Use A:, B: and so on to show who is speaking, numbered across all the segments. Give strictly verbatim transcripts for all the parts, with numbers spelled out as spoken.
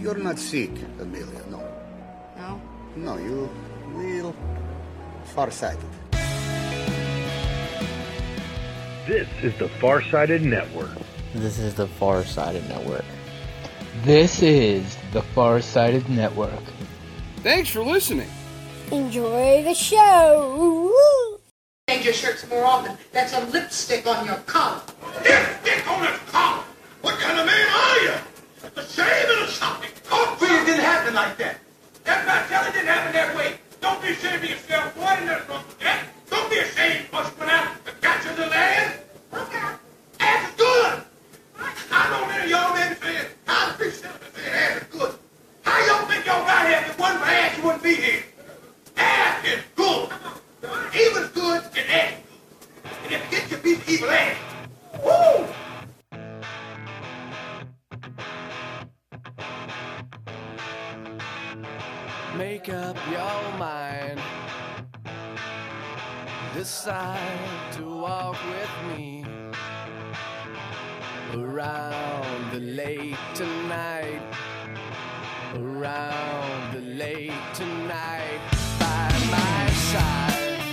A: You're not sick, Amelia, no.
B: No?
A: No, you real far-sighted.
C: This is the Far-Sighted Network.
D: This is the Far-Sighted Network.
E: This is the Far-Sighted Network.
F: Thanks for listening.
B: Enjoy the show. Woo!
G: Change your shirts more often. That's a lipstick on your collar.
H: Lipstick on his collar? What kind of man are you? The shame of something. Oh, please, it didn't happen like that. That's not telling it didn't happen that way. Don't be ashamed of yourself. What in that wrong with that? Don't be ashamed, busting out the gotcha of the land. Okay. Ass is good. I know many of y'all men saying, I appreciate it saying ass is good. How y'all think y'all got here? If it wasn't for ass, you wouldn't be here. Ass is good. Evil's good and ass is good. And if you get your piece of evil ass, woo!
I: Make up your mind. Decide to walk with me around the lake tonight. Around the lake tonight. By my side.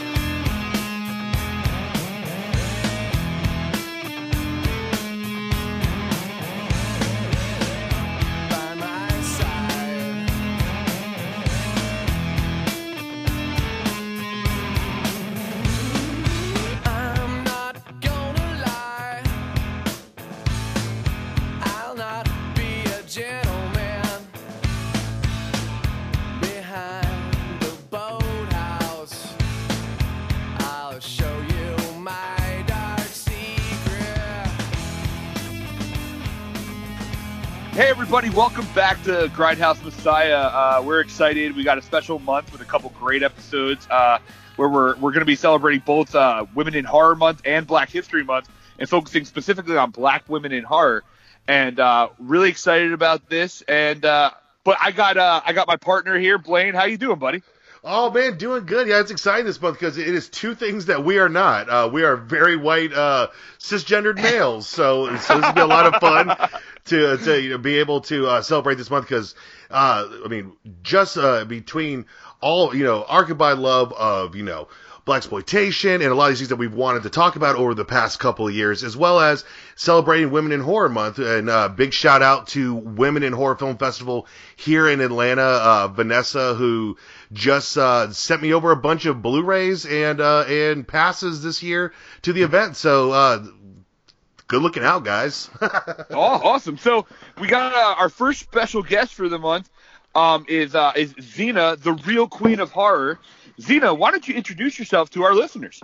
J: Hey everybody, welcome back to Grindhouse Messiah. Uh, we're excited. We got a special month with a couple great episodes uh, where we're we're going to be celebrating both uh, Women in Horror Month and Black History Month, and focusing specifically on Black women in horror. And uh, really excited about this. And uh, but I got uh, I got my partner here, Blaine. How you doing, buddy?
K: Oh, man, doing good. Yeah, it's exciting this month because it is two things that we are not. Uh, we are very white, uh, cisgendered males, so, so this will be a lot of fun to, to you know, be able to uh, celebrate this month because, uh, I mean, just uh, between all, you know, Archibald love of, you know, blaxploitation and a lot of these things that we've wanted to talk about over the past couple of years, as well as celebrating Women in Horror Month. And uh, big shout out to Women in Horror Film Festival here in Atlanta, uh, Vanessa, who just uh, sent me over a bunch of Blu-rays and uh, and passes this year to the event. So uh, good looking out, guys.
J: Oh, awesome! So we got uh, our first special guest for the month um, is uh, is Xena, the real queen of horror. Xena, why don't you introduce yourself to our listeners?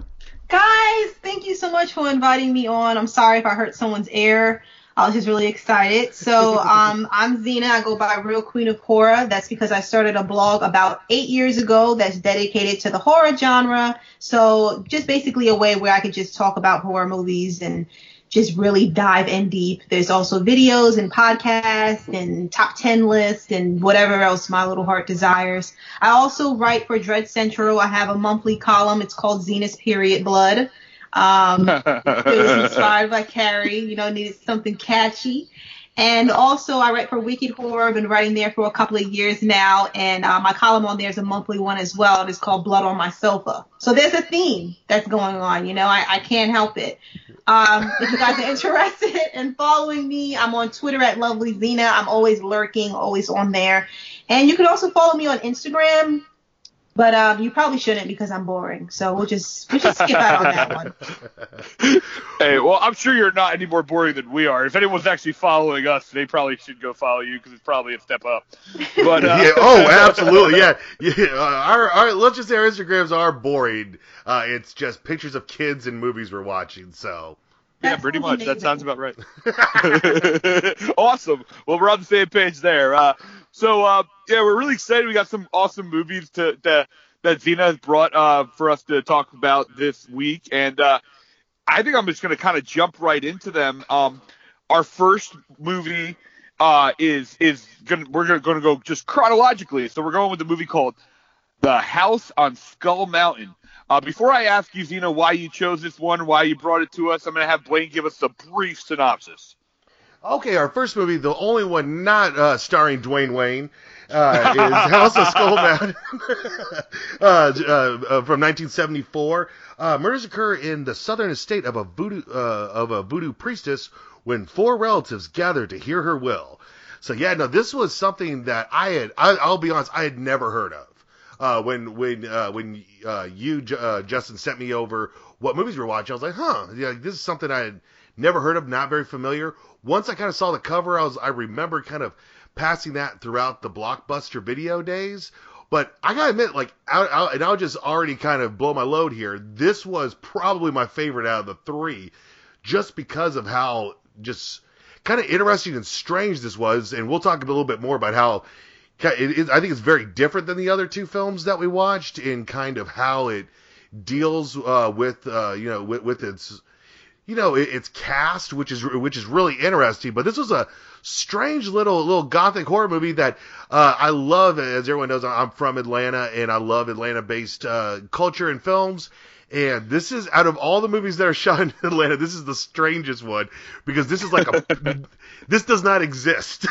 L: Guys, thank you so much for inviting me on. I'm sorry if I hurt someone's ear. I was just really excited. So um, I'm Xena. I go by Real Queen of Horror. That's because I started a blog about eight years ago that's dedicated to the horror genre. So just basically a way where I could just talk about horror movies and just really dive in deep. There's also videos and podcasts and top ten lists and whatever else my little heart desires. I also write for Dread Central. I have a monthly column. It's called Xena's Period Blood. Um, it was inspired by Carrie, you know, needed something catchy. And also I write for Wicked Horror. I've been writing there for a couple of years now. And uh, my column on there is a monthly one as well. It's called Blood on My Sofa. So there's a theme that's going on, you know, I, I can't help it. Um, if you guys are interested in following me, I'm on Twitter at Lovely Xena. I'm always lurking, always on there. And you can also follow me on Instagram. But um, you probably shouldn't because I'm boring. So we'll just we'll just skip out on that one.
J: Hey, well, I'm sure you're not any more boring than we are. If anyone's actually following us, they probably should go follow you because it's probably a step up. But uh...
K: yeah, oh, absolutely, yeah. yeah. Uh, our, our let's just say our Instagrams are boring. Uh, it's just pictures of kids and movies we're watching. So.
J: Yeah,
L: That's
J: pretty much.
L: amazing.
J: That sounds about right. Awesome. Well, we're on the same page there. Uh, so, uh, yeah, we're really excited. We got some awesome movies to, to that Xena has brought uh, for us to talk about this week. And uh, I think I'm just going to kind of jump right into them. Um, our first movie uh, is is gonna, we're going to go just chronologically. So we're going with a movie called The House on Skull Mountain. Uh, before I ask you, Xena, why you chose this one, why you brought it to us, I'm going to have Blaine give us a brief synopsis.
K: Okay, our first movie, the only one not uh, starring Dwayne Wayne, uh, is House of Skull Mountain uh, uh, from nineteen seventy-four. Uh, murders occur in the southern estate of a voodoo uh, of a voodoo priestess when four relatives gather to hear her will. So yeah, no, this was something that I had. I, I'll be honest, I had never heard of. Uh, when when uh, when uh, you uh, Justin sent me over what movies we were watching, I was like, huh, yeah, this is something I had never heard of, not very familiar. Once I kind of saw the cover, I was I remember kind of passing that throughout the Blockbuster video days. But I gotta admit, like, I, I, and I'll just already kind of blow my load here. This was probably my favorite out of the three, just because of how just kind of interesting and strange this was. And we'll talk a little bit more about how it is. I think it's very different than the other two films that we watched in kind of how it deals uh, with, uh, you know, with, with its. You know, it's cast, which is which is really interesting. But this was a strange little little gothic horror movie that uh, I love. As everyone knows, I'm from Atlanta, and I love Atlanta-based uh, culture and films. And this is, out of all the movies that are shot in Atlanta, this is the strangest one, because this is like a this does not exist.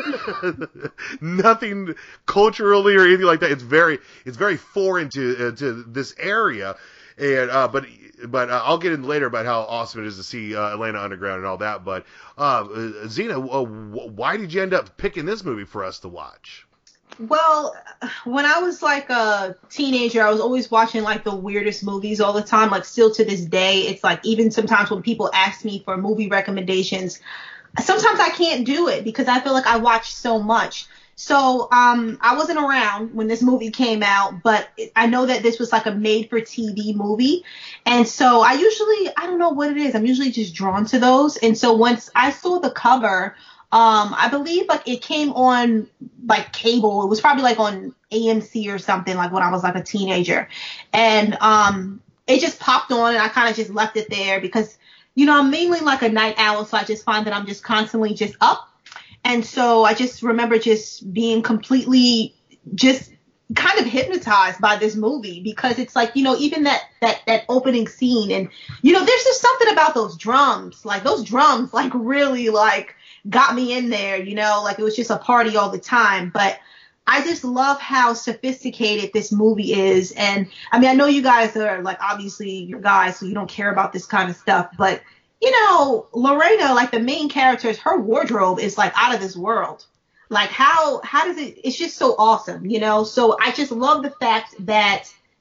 K: Nothing culturally or anything like that. It's very it's very foreign to uh, to this area. And uh, but but uh, I'll get in later about how awesome it is to see uh, Atlanta Underground and all that. But uh, Zena, uh, why did you end up picking this movie for us to watch?
L: Well, when I was like a teenager, I was always watching like the weirdest movies all the time. Like still to this day, it's like even sometimes when people ask me for movie recommendations, sometimes I can't do it because I feel like I watch so much. So um, I wasn't around when this movie came out, but I know that this was like a made-for-T V movie. And so I usually, I don't know what it is. I'm usually just drawn to those. And so once I saw the cover, um, I believe like it came on like cable. It was probably like on A M C or something, like when I was like a teenager. And um, it just popped on and I kind of just left it there because, you know, I'm mainly like a night owl. So I just find that I'm just constantly just up. And so I just remember just being completely just kind of hypnotized by this movie because it's like, you know, even that, that, that opening scene and, you know, there's just something about those drums, like those drums, like really like got me in there, you know, like it was just a party all the time. But I just love how sophisticated this movie is. And I mean, I know you guys are like, obviously you're guys, so you don't care about this kind of stuff, but you know, Lorena, like the main characters, her wardrobe is like out of this world. Like how, how does it, it's just so awesome, you know? So I just love the fact that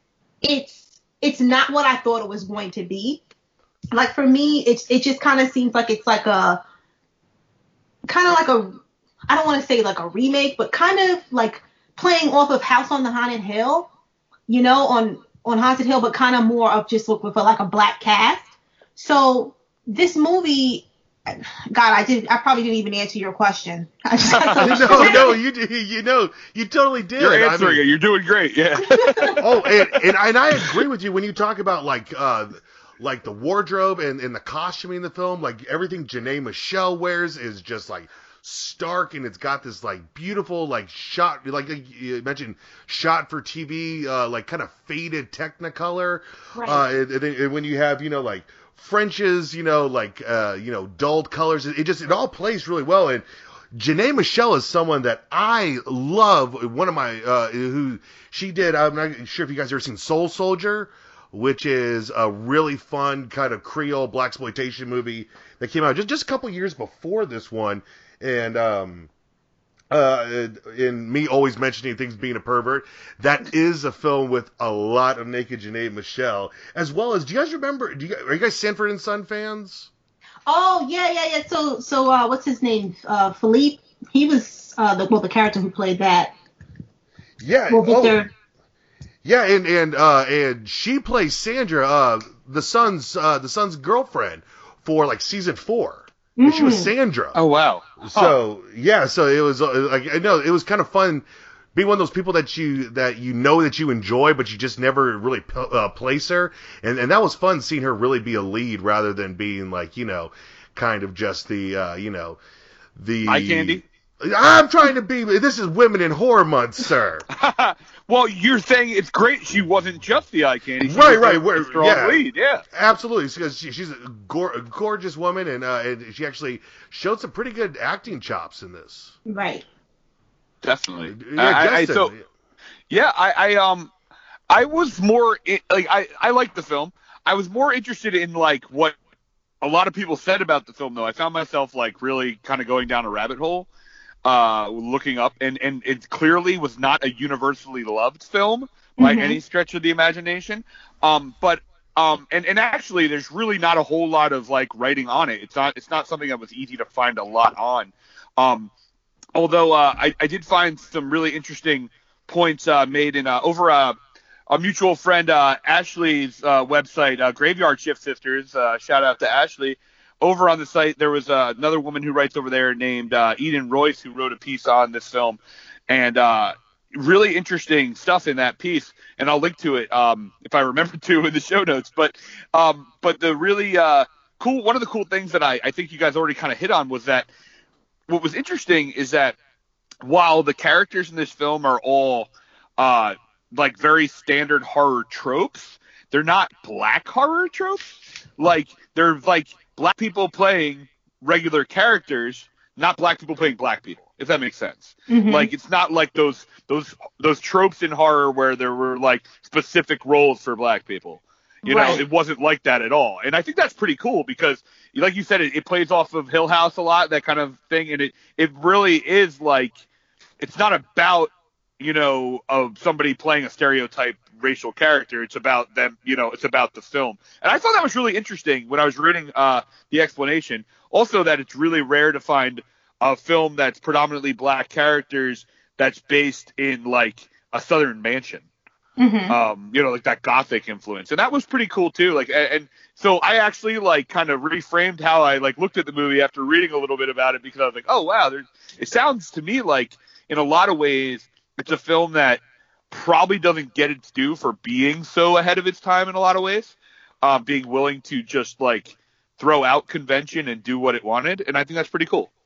L: it's, it's not what I thought it was going to be. Like for me, it's, it just kind of seems like it's like a, kind of like a, I don't want to say like a remake, but kind of like playing off of House on the Haunted Hill, you know, on, on Haunted Hill, but kind of more of just with, with like a black cast. So, this movie, God, I did. I probably didn't even answer your question. I just
K: no, no, you you know, you totally did.
J: You're answering
K: I mean,
J: it. You're doing great. Yeah.
K: oh, and, and and I agree with you when you talk about like uh like the wardrobe and, and the costuming in the film. Like everything Janae Michelle wears is just like stark, and it's got this like beautiful like shot, like you mentioned, shot for T V, uh, like kind of faded Technicolor. Right. Uh, and, and, and when you have you know like French's, you know, like, uh, you know, dulled colors. It, it just, it all plays really well. And Janae Michelle is someone that I love. One of my, uh, who she did, I'm not sure if you guys ever seen Soul Soldier, which is a really fun kind of Creole blaxploitation movie that came out just, just a couple years before this one. And, um, uh, in me always mentioning things being a pervert, that is a film with a lot of naked Janae Michelle, as well as, do you guys remember, do you, are you guys Sanford and Son fans?
L: Oh, yeah, yeah, yeah. So, so, uh, what's his name? Uh, Philippe? He was, uh, the, well, the character who played that.
K: Yeah.
L: Well, Victor.
K: Oh, yeah, and, and, uh, and she plays Sandra, uh, the son's, uh, the son's girlfriend for, like, season four. And she was Sandra.
J: Oh, wow. Huh.
K: So, yeah, so it was, uh, like, I know, it was kind of fun being one of those people that you, that you know that you enjoy, but you just never really uh, place her. And, and that was fun seeing her really be a lead rather than being, like, you know, kind of just the, uh, you know, the...
J: Eye candy?
K: I'm trying to be. This is Women in Horror Month, sir.
J: Well, you're saying it's great she wasn't just the eye candy. She
K: right,
J: was
K: right.
J: a
K: We're,
J: strong
K: yeah,
J: lead, yeah.
K: Absolutely, because she, she's a, gor- a gorgeous woman, and, uh, and she actually showed some pretty good acting chops in this.
L: Right.
J: Definitely.
K: Yeah,
J: I, I,
K: Justin.
J: so, yeah, I, I um, I was more in, like I, I liked the film. I was more interested in like what a lot of people said about the film, though. I found myself like really kind of going down a rabbit hole. Uh, looking up, and, and it clearly was not a universally loved film by
L: Mm-hmm.
J: any stretch of the imagination. Um, but um, and, and actually, there's really not a whole lot of like writing on it. It's not it's not something that was easy to find a lot on. Um, although uh, I, I did find some really interesting points uh, made in uh, over uh, a mutual friend uh, Ashley's uh, website, uh, Graveyard Shift Sisters. Uh, shout out to Ashley. Over on the site, there was uh, another woman who writes over there named uh, Eden Royce, who wrote a piece on this film, and uh, really interesting stuff in that piece. And I'll link to it um, if I remember to in the show notes. But um, but the really uh, cool, one of the cool things that I, I think you guys already kind of hit on was that what was interesting is that while the characters in this film are all uh, like very standard horror tropes, they're not black horror tropes. Like they're like black people playing regular characters, not black people playing black people, if that makes sense.
L: Mm-hmm.
J: Like it's not like those those those tropes in horror where there were like specific roles for black people. You
L: Right.
J: know, it wasn't like that at all. And I think that's pretty cool because, like you said, it, it plays off of Hill House a lot, that kind of thing. And it, it really is like, it's not about, you know, of somebody playing a stereotype racial character. It's about them, you know, it's about the film. And I thought that was really interesting when I was reading uh, the explanation. Also, that it's really rare to find a film that's predominantly black characters that's based in like a Southern mansion.
L: Mm-hmm.
J: Um, you know, like that Gothic influence. And that was pretty cool too. Like, and, and so I actually like kind of reframed how I like looked at the movie after reading a little bit about it, because I was like, oh wow, there's, it sounds to me like in a lot of ways it's a film that probably doesn't get its due for being so ahead of its time in a lot of ways, um, being willing to just like throw out convention and do what it wanted. And I think that's pretty cool.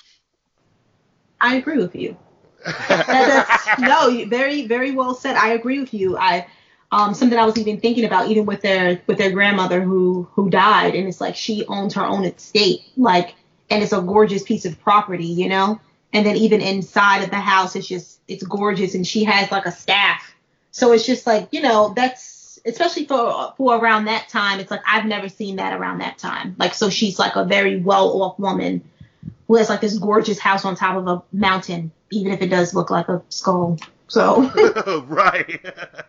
L: I agree with you. that, that's, no, you- very, very well said. I agree with you. I, um, something I was even thinking about, even with their, with their grandmother who, who died, and it's like she owns her own estate, like, and it's a gorgeous piece of property, you know. And then even inside of the house, it's just, it's gorgeous, and she has like a staff. So it's just like, you know, that's, especially for, for around that time, it's like, I've never seen that around that time. Like, so she's like a very well-off woman who has like this gorgeous house on top of a mountain, even if it does look like a skull. So
K: right,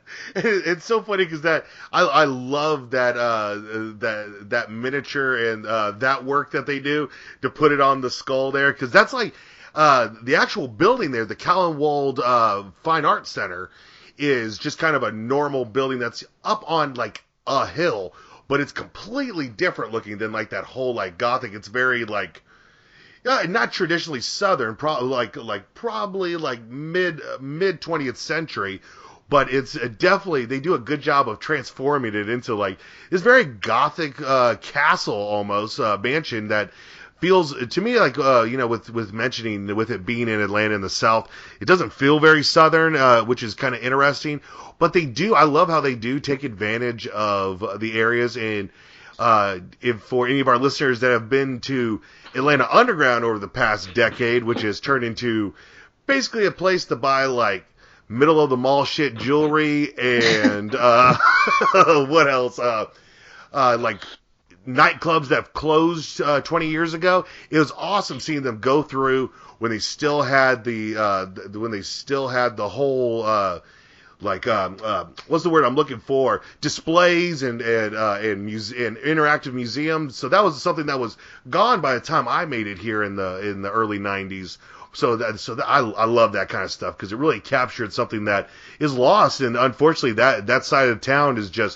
K: it's so funny because that I, I love that uh, that that miniature and uh, that work that they do to put it on the skull there, because that's like uh, the actual building there, the Callenwald uh, Fine Arts Center, is just kind of a normal building that's up on like a hill, but it's completely different looking than like that whole like Gothic. It's very like. Yeah, not traditionally Southern, probably like like probably like mid mid twentieth century, but it's definitely they do a good job of transforming it into like this very Gothic uh, castle almost uh, mansion that feels to me like uh, you know with with mentioning with it being in Atlanta in the South, it doesn't feel very Southern, uh, which is kind of interesting. But they do, I love how they do take advantage of the areas. And uh, if for any of our listeners that have been to Atlanta Underground over the past decade, which has turned into basically a place to buy like middle of the mall shit jewelry and uh, what else? Uh, uh, like nightclubs that have closed uh, twenty years ago. It was awesome seeing them go through when they still had the uh, when they still had the whole. Uh, Like um, uh, what's the word I'm looking for? Displays and and uh, and, muse- and interactive museums. So that was something that was gone by the time I made it here in the in the early nineties. So that so that, I I love that kind of stuff because it really captured something that is lost, and unfortunately that that side of town is just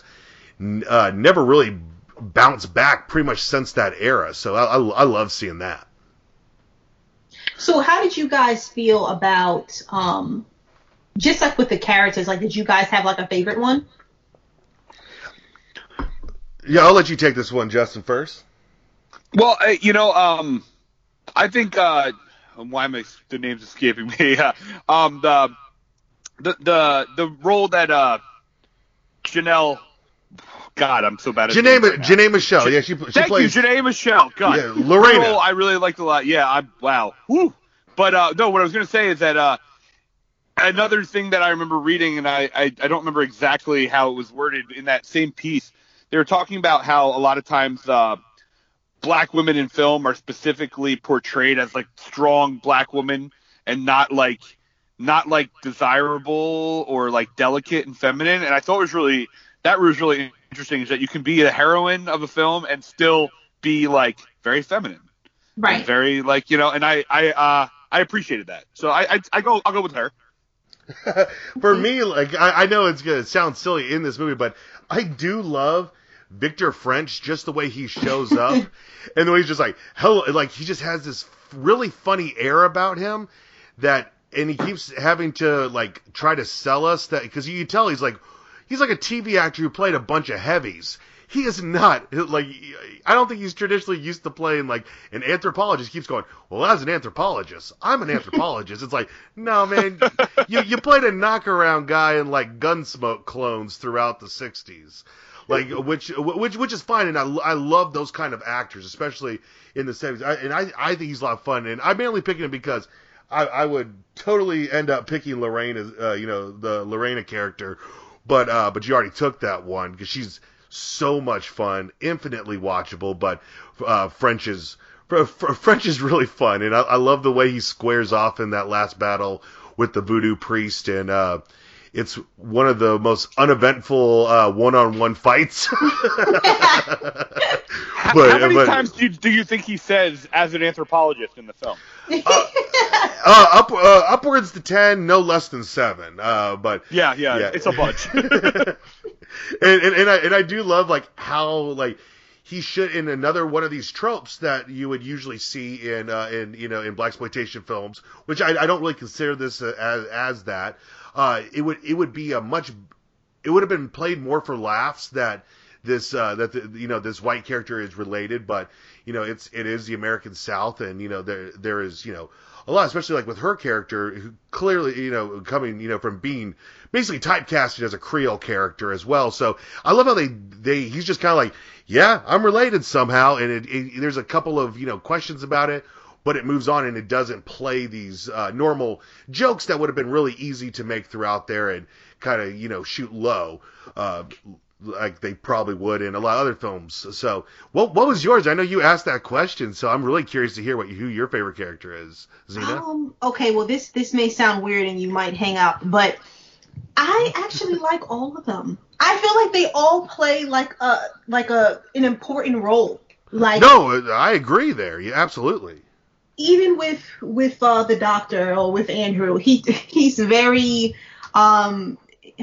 K: uh, never really bounced back pretty much since that era. So I, I I love seeing that.
L: So how did you guys feel about um? Just like with the characters, like, did you guys have like a favorite one?
K: Yeah, I'll let you take this one, Justin, first.
J: Well, uh, you know, um, I think uh, why am I the name's escaping me? Yeah. Um, the the the the role that uh Janelle. God, I'm so bad at
K: Janae,
J: right
K: Janae Michelle. Yeah, she, she
J: Thank
K: plays.
J: you, Janae Michelle. God,
K: yeah, Lorena.
J: Role I really liked a lot. Yeah, I wow. Woo. But uh, no, what I was gonna say is that uh, another thing that I remember reading, and I, I I don't remember exactly how it was worded in that same piece. They were talking about how a lot of times uh, black women in film are specifically portrayed as like strong black women and not like not like desirable or like delicate and feminine. And I thought it was really that was really interesting is that you can be a heroine of a film and still be like very feminine,
L: right?
J: Very like you know, and I I uh I appreciated that, so I I, I go I'll go with her.
K: For me, like I, I know it's gonna sound silly in this movie, but I do love Victor French just the way he shows up and the way he's just like hello, like he just has this really funny air about him that, and he keeps having to like try to sell us that because you can tell he's like. He's like a T V actor who played a bunch of heavies. He is not, like, I don't think he's traditionally used to playing, like, an anthropologist. He keeps going, well, as an anthropologist, I'm an anthropologist. It's like, no, man, you, you played a knockaround guy in, like, Gunsmoke clones throughout the sixties. Like, which, which, which is fine, and I, I love those kind of actors, especially in the seventies. I, and I, I think he's a lot of fun, and I'm mainly picking him because I, I would totally end up picking Lorena, uh, you know, the Lorena character. But uh, but you already took that one because she's so much fun, infinitely watchable. But uh, French is French is really fun, and I, I love the way he squares off in that last battle with the voodoo priest, and uh, it's one of the most uneventful uh, one-on-one fights.
J: but, how many but, times do you, do you think he says as an anthropologist in the film?
K: Uh, uh, up, uh, upwards to ten, no less than seven. Uh, but
J: yeah, yeah, yeah, it's a bunch.
K: and, and and I and I do love like how like he should in another one of these tropes that you would usually see in uh, in you know in blaxploitation films, which I, I don't really consider this as as that. Uh, it would it would be a much it would have been played more for laughs that this uh, that the, you know this white character is related, but you know it's it is the American South, and you know there there is you know a lot, especially like with her character who clearly you know coming you know from being basically typecasted as a Creole character as well. So I love how they they he's just kind of like yeah I'm related somehow, and it, it, there's a couple of you know questions about it. But it moves on and it doesn't play these uh, normal jokes that would have been really easy to make throughout there and kind of, you know, shoot low uh, like they probably would in a lot of other films. So what what was yours? I know you asked that question, so I'm really curious to hear what who your favorite character is, Zena.
L: Um, okay, well, this, this may sound weird and you might hang out, but I actually like all of them. I feel like they all play like a, like a an important role. Like
K: No, I agree there. Yeah, absolutely.
L: Even with with uh, the doctor or with Andrew, he he's very um,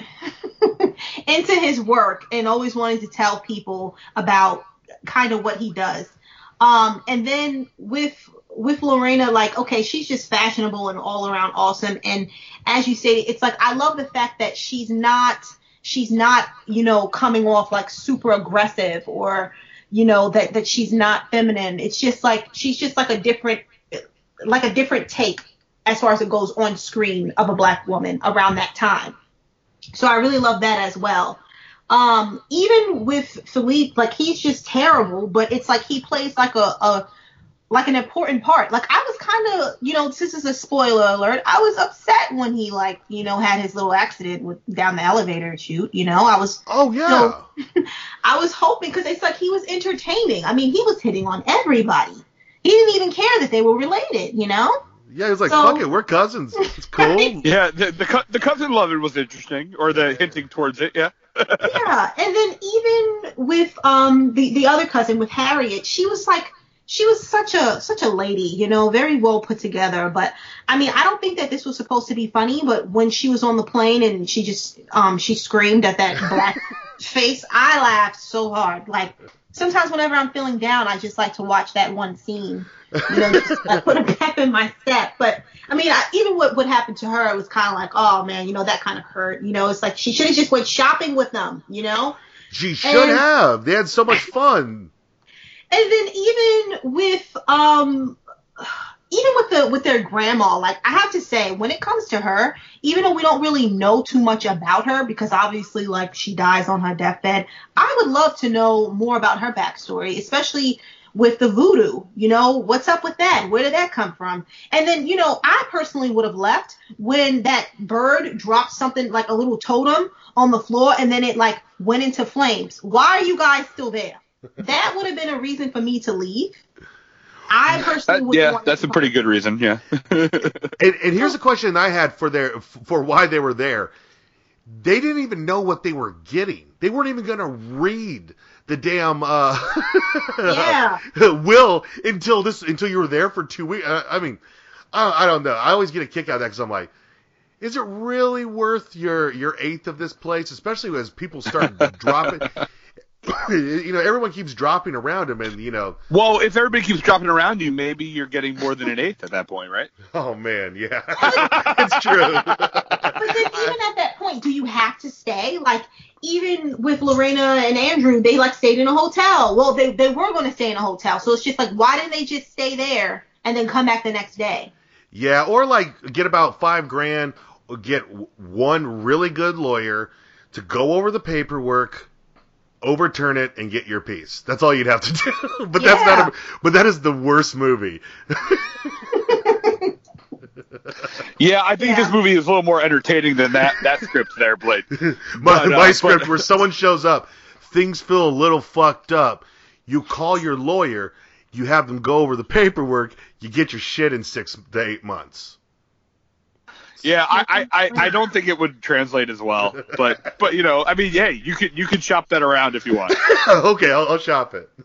L: into his work and always wanting to tell people about kind of what he does. Um, and then with with Lorena, like, okay, she's just fashionable and all around awesome. And as you say, it's like I love the fact that she's not she's not you know coming off like super aggressive or you know that that she's not feminine. It's just like she's just like a different. like a different take as far as it goes on screen of a black woman around that time. So I really love that as well. Um, even with Philippe, like he's just terrible, but it's like he plays like a, a like an important part. Like I was kind of, you know, this is a spoiler alert. I was upset when he like, you know, had his little accident with down the elevator chute, you know, I was,
K: oh yeah,
L: you know, I was hoping because it's like he was entertaining. I mean, he was hitting on everybody. He didn't even care that they were related, you know?
K: Yeah, he was like,
L: so,
K: fuck it, we're cousins. It's cool.
J: Yeah, the, the the cousin loving was interesting, or the hinting towards it, yeah.
L: Yeah, and then even with um the, the other cousin, with Harriet, she was like, she was such a such a lady, you know, very well put together. But, I mean, I don't think that this was supposed to be funny, but when she was on the plane and she just, um she screamed at that black face, I laughed so hard, like... Sometimes whenever I'm feeling down, I just like to watch that one scene, you know, just like, put a pep in my step. But, I mean, I, even what, what happened to her, it was kind of like, oh, man, you know, that kind of hurt. You know, it's like she should have just went shopping with them, you know?
K: She should and, have. They had so much fun.
L: And then even with, um, even with the with their grandma, like I have to say, when it comes to her, even though we don't really know too much about her, because obviously like she dies on her deathbed, I would love to know more about her backstory, especially with the voodoo. You know, what's up with that? Where did that come from? And then, you know, I personally would have left when that bird dropped something like a little totem on the floor and then it like went into flames. Why are you guys still there? That would have been a reason for me to leave. I personally
J: Uh,
L: would
J: yeah,
L: want
J: that's
L: to
J: a pretty good reason. Yeah.
K: And, and here's a question I had for their for why they were there. They didn't even know what they were getting. They weren't even going to read the damn uh,
L: Yeah.
K: will until this until you were there for two weeks. I, I mean, I, I don't know. I always get a kick out of that because I'm like, is it really worth your your eighth of this place? Especially as people start dropping. You know, everyone keeps dropping around him, and you know.
J: Well, if everybody keeps dropping around you, maybe you're getting more than an eighth at that point, right?
K: Oh man, yeah, it's true.
L: But then even at that point, do you have to stay? Like, even with Lorena and Andrew, they like stayed in a hotel. Well, they they were going to stay in a hotel, so it's just like, why didn't they just stay there and then come back the next day?
K: Yeah, or like get about five grand, or get one really good lawyer to go over the paperwork, overturn it, and get your piece. That's all you'd have to do. But that's
L: Yeah.
K: not. A, but that is the worst movie.
J: Yeah, I think
L: Yeah.
J: this movie is a little more entertaining than that that script there, Blade.
K: my
J: But, uh,
K: my script
J: but-
K: where someone shows up, things feel a little fucked up. You call your lawyer, you have them go over the paperwork, you get your shit in six to eight months.
J: Yeah, I, I, I, I don't think it would translate as well, but but you know, I mean, hey, you could you could shop that around if you want.
K: Okay, I'll, I'll shop it.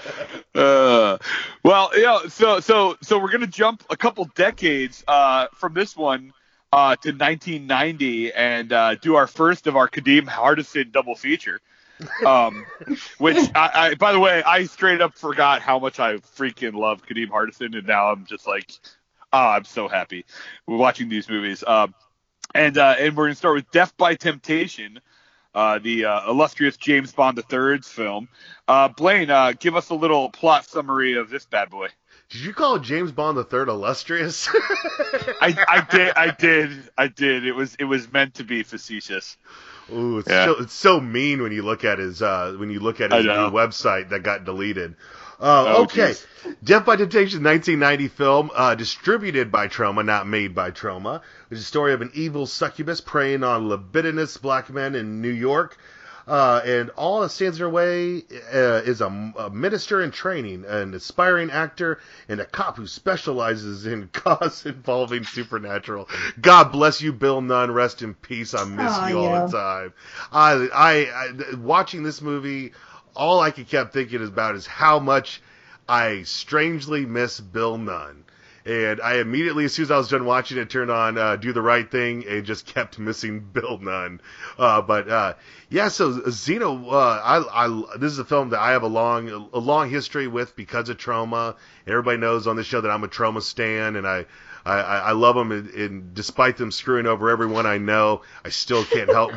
J: Uh, well, you know, so so so we're gonna jump a couple decades uh, from this one uh, to nineteen ninety and uh, do our first of our Kadeem Hardison double feature. Um, which I, I, by the way, I straight up forgot how much I freaking love Kadeem Hardison, and now I'm just like, oh, I'm so happy we're watching these movies. Um, and uh, and we're gonna start with Death by Temptation. Uh, the uh, illustrious James Bond the third's film. Uh, Blaine, uh, give us a little plot summary of this bad boy.
K: Did you call James Bond the third illustrious?
J: I, I did, I did, I did. It was, it was meant to be facetious.
K: Ooh, it's,
J: Yeah.
K: so, it's so mean when you look at his uh, when you look at his
J: I know.
K: new website that got deleted. Uh,
J: Oh,
K: okay,
J: geez.
K: Death by Temptation, nineteen ninety film, uh, distributed by Troma, not made by Troma. It's a story of an evil succubus preying on libidinous black men in New York. Uh, and all that stands in her way uh, is a, a minister in training, an aspiring actor, and a cop who specializes in cause involving supernatural. God bless you, Bill Nunn. Rest in peace. I miss
L: Oh,
K: you all
L: yeah.
K: the time. I, I, I, watching this movie, all I could kept thinking about is how much I strangely miss Bill Nunn. And I immediately, as soon as I was done watching it, turned on uh, Do the Right Thing and just kept missing Bill Nunn. Uh, but uh, yeah, so Xeno, uh, I, I, this is a film that I have a long, a long history with because of Troma. Everybody knows on this show that I'm a Troma stan, and I, I, I love them. And, and despite them screwing over everyone I know, I still can't help.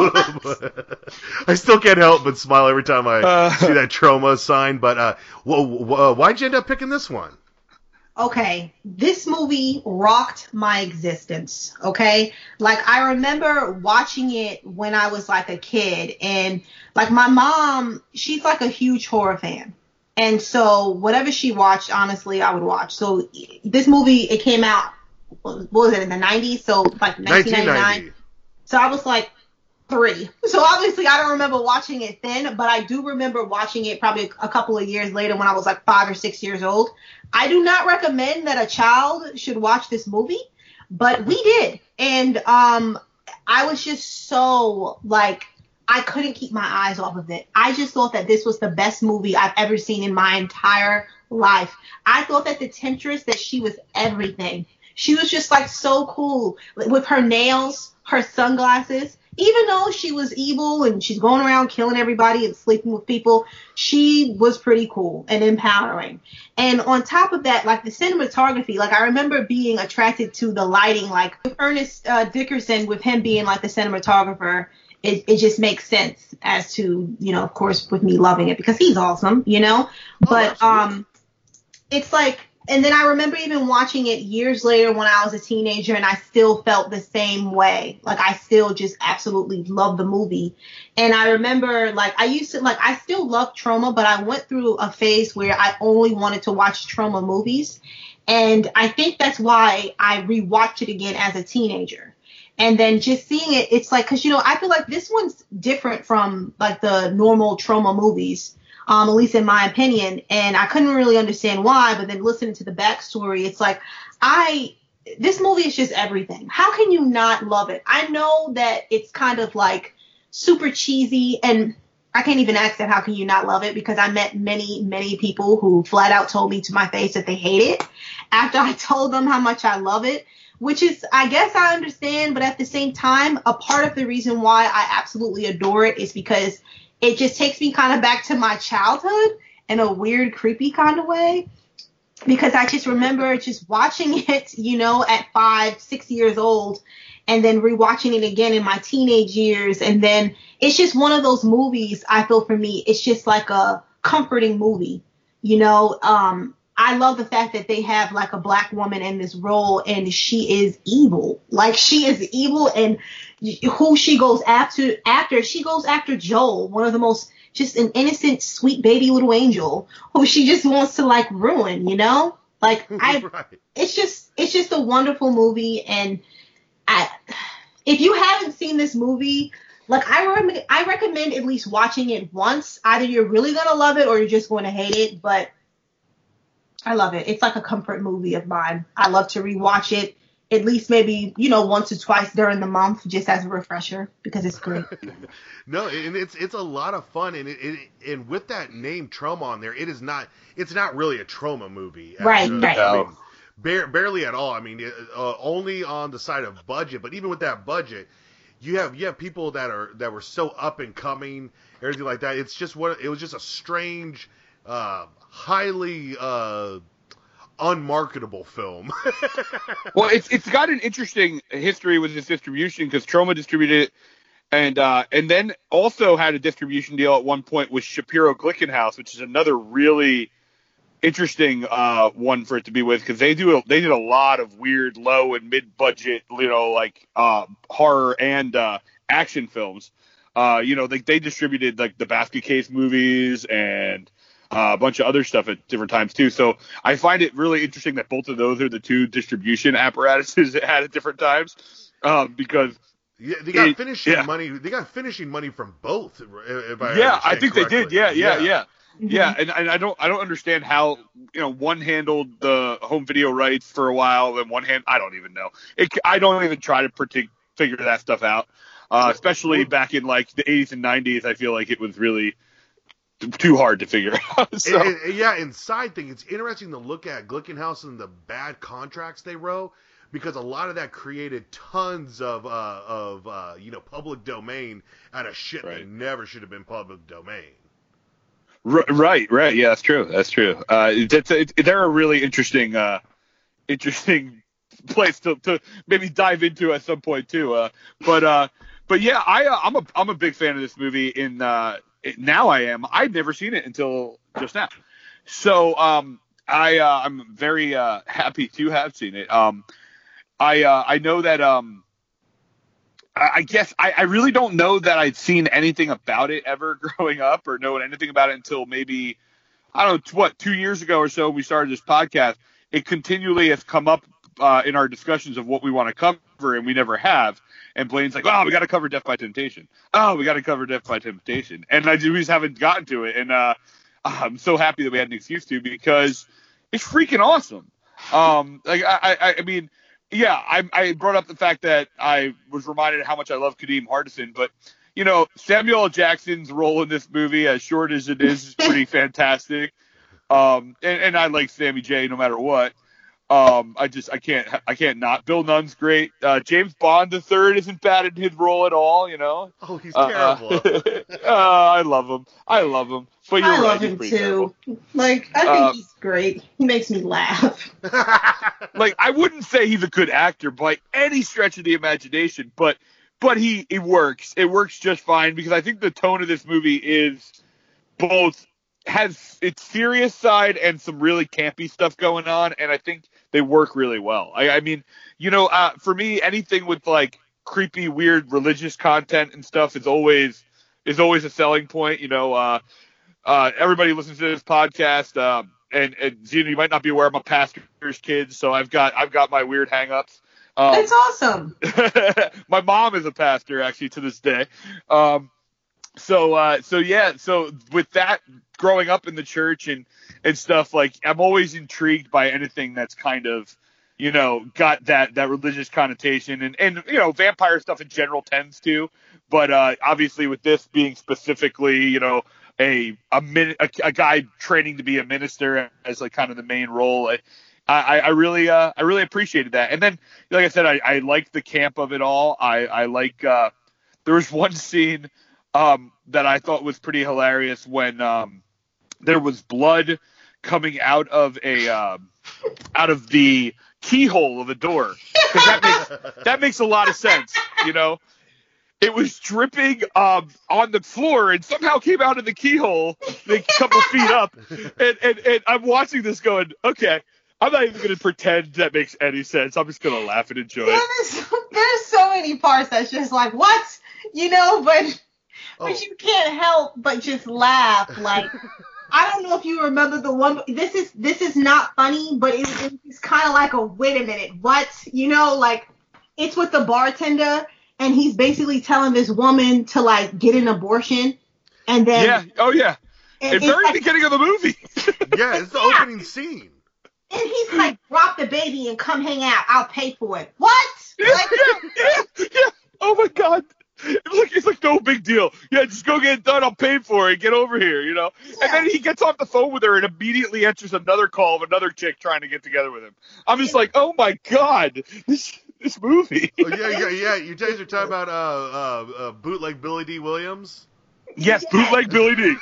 K: I still can't help but smile every time I
J: Uh.
K: see that Troma sign. But uh, wh- wh- why'd you end up picking this one?
L: Okay, this movie rocked my existence, okay? Like, I remember watching it when I was, like, a kid, and, like, my mom, she's, like, a huge horror fan. And so, whatever she watched, honestly, I would watch. So, this movie, it came out, what was it, in the nineties? So, like, nineteen ninety-nine. So, I was, like, three. So, obviously, I don't remember watching it then, but I do remember watching it probably a couple of years later when I was, like, five or six years old. I do not recommend that a child should watch this movie, but we did. And um, I was just so, like, I couldn't keep my eyes off of it. I just thought that this was the best movie I've ever seen in my entire life. I thought that the Temptress, that she was everything. She was just, like, so cool with her nails, her sunglasses. Even though she was evil and she's going around killing everybody and sleeping with people, she was pretty cool and empowering. And on top of that, like the cinematography, like I remember being attracted to the lighting, like with Ernest uh, Dickerson, with him being like the cinematographer, it, it just makes sense as to, you know, of course, with me loving it because he's awesome, you know. But um, it's like and then I remember even watching it years later when I was a teenager, and I still felt the same way. Like, I still just absolutely loved the movie. And I remember, like, I used to, like, I still love Troma, but I went through a phase where I only wanted to watch Troma movies. And I think that's why I rewatched it again as a teenager. And then just seeing it, it's like, because, you know, I feel like this one's different from, like, the normal Troma movies. Um, at least in my opinion, and I couldn't really understand why, but then listening to the backstory, it's like, I, this movie is just everything. How can you not love it? I know that it's kind of like super cheesy, and I can't even ask that, how can you not love it? Because I met many, many people who flat out told me to my face that they hate it after I told them how much I love it, which is, I guess I understand, but at the same time, a part of the reason why I absolutely adore it is because it just takes me kind of back to my childhood in a weird, creepy kind of way, because I just remember just watching it, you know, at five, six years old, and then rewatching it again in my teenage years. And then it's just one of those movies, I feel, for me, it's just like a comforting movie. You know, um, I love the fact that they have like a black woman in this role, and she is evil. Like, she is evil, and who she goes after, after she goes after Joel, one of the most, just an innocent, sweet baby little angel who she just wants to like ruin, you know? Like, I, right. it's just, it's just a wonderful movie. And I, if you haven't seen this movie, like, I recommend, I recommend at least watching it once. Either you're really going to love it or you're just going to hate it, but I love it. It's like a comfort movie of mine. I love to rewatch it at least maybe, you know, once or twice during the month, just as a refresher, because it's great.
K: No, and it's it's a lot of fun, and it, it and with that name Troma on there, it is not it's not really a Troma movie,
L: right?
K: Uh,
L: right.
K: I mean, bare, barely at all. I mean, uh, only on the side of budget, but even with that budget, you have you have people that are that were so up and coming, everything like that. It's just what it was just a strange, uh, highly. Uh, unmarketable film.
J: Well, it's it's got an interesting history with its distribution, because Troma distributed it, and uh, and then also had a distribution deal at one point with Shapiro Glickenhaus, which is another really interesting uh, one for it to be with, because they do a, they did a lot of weird low and mid budget, you know, like uh, horror and uh, action films. Uh, you know, they they distributed like the Basket Case movies and Uh, a bunch of other stuff at different times too. So I find it really interesting that both of those are the two distribution apparatuses it had at different times, um, because
K: yeah, they got
J: it,
K: finishing
J: yeah.
K: money. They got finishing money from both. If I
J: yeah, I think
K: correctly.
J: they did. Yeah, yeah,
K: yeah,
J: yeah, mm-hmm. yeah. And, and I don't, I don't understand how, you know, one handled the home video rights for a while, and one hand, I don't even know. It, I don't even try to partic- figure that stuff out. Uh, especially back in like the eighties and nineties, I feel like it was really too hard to figure out. So.
K: And, and, yeah, and side thing, it's interesting to look at Glickenhaus and the bad contracts they wrote, because a lot of that created tons of uh, of uh, you know public domain out of shit right. that never should have been public domain.
J: Right, right, yeah, that's true. That's true. Uh, it's, it's, they're a really interesting, uh, interesting place to, to maybe dive into at some point too. Uh, but uh, but yeah, I uh, I'm a I'm a big fan of this movie. In uh, now I am. I'd never seen it until just now. So um, I uh, I'm very uh, happy to have seen it. Um, I uh, I know that um, I, I guess I, I really don't know that I'd seen anything about it ever growing up, or known anything about it until maybe I don't know what two years ago or so. We started this podcast. It continually has come up uh, in our discussions of what we want to cover, and we never have. And Blaine's like, oh, we got to cover Death by Temptation. Oh, we got to cover Death by Temptation. And I just haven't gotten to it. And uh, I'm so happy that we had an excuse to, because it's freaking awesome. Um, like I, I, I mean, yeah, I, I brought up the fact that I was reminded of how much I love Kadeem Hardison. But, you know, Samuel L. Jackson's role in this movie, as short as it is, is pretty fantastic. Um, and, and I like Sammy J no matter what. Um, I just I can't I can't not. Bill Nunn's great. Uh, James Bond the third isn't bad in his role at all. You know.
K: Oh, he's
J: uh,
K: terrible.
J: uh, I love him. I love him. But you're
L: I
J: right,
L: love
J: he's
L: him
J: pretty
L: too.
J: terrible.
L: Like I think
J: Uh,
L: he's great. He makes me laugh.
J: Like I wouldn't say he's a good actor by any stretch of the imagination, but but he it works. It works just fine, because I think the tone of this movie is both has its serious side and some really campy stuff going on, and I think they work really well. I, I mean, you know, uh, for me, anything with like creepy, weird religious content and stuff is always is always a selling point. You know, uh, uh, everybody listens to this podcast, um, and, and Zena, you might not be aware I'm a pastor's kid, so I've got I've got my weird hang-ups. Um,
L: That's awesome.
J: My mom is a pastor, actually, to this day. Um, so, uh, so yeah, so with that, growing up in the church and, and stuff, like, I'm always intrigued by anything that's kind of, you know, got that, that religious connotation. And, and, you know, vampire stuff in general tends to. But uh, obviously with this being specifically, you know, a a, min- a a guy training to be a minister as, like, kind of the main role, I, I, I really uh, I really appreciated that. And then, like I said, I, I like the camp of it all. I, I like uh, there was one scene um, that I thought was pretty hilarious when um, there was blood coming out of a um, out of the keyhole of a door, because that makes that makes a lot of sense, you know. It was dripping um, on the floor and somehow came out of the keyhole a couple feet up, and, and and I'm watching this going, okay. I'm not even going to pretend that makes any sense. I'm just going to laugh and enjoy
L: yeah,
J: it.
L: There's, there's so many parts that's just like, what? You know, but oh. but you can't help but just laugh. Like, I don't know if you remember the one. This is this is not funny, but it, it's kind of like a wait a minute, what? You know, like it's with the bartender, and he's basically telling this woman to like get an abortion, and then
J: yeah, oh yeah, at the very like, beginning of the movie.
K: Yeah, it's the yeah. opening scene.
L: And he's like, drop the baby and come hang out. I'll pay for it. What?
J: Yeah,
L: like,
J: yeah, yeah, yeah. Oh, my God. It's like, it's like no big deal. Yeah, just go get it done. I'll pay for it. Get over here, you know? Yeah. And then he gets off the phone with her and immediately enters another call of another chick trying to get together with him. I'm just like, oh, my God. This this movie.
K: Oh, yeah, yeah, yeah. You guys are talking about uh, uh, uh, bootleg Billy D. Williams?
J: Yes, yeah. Bootleg Billy D.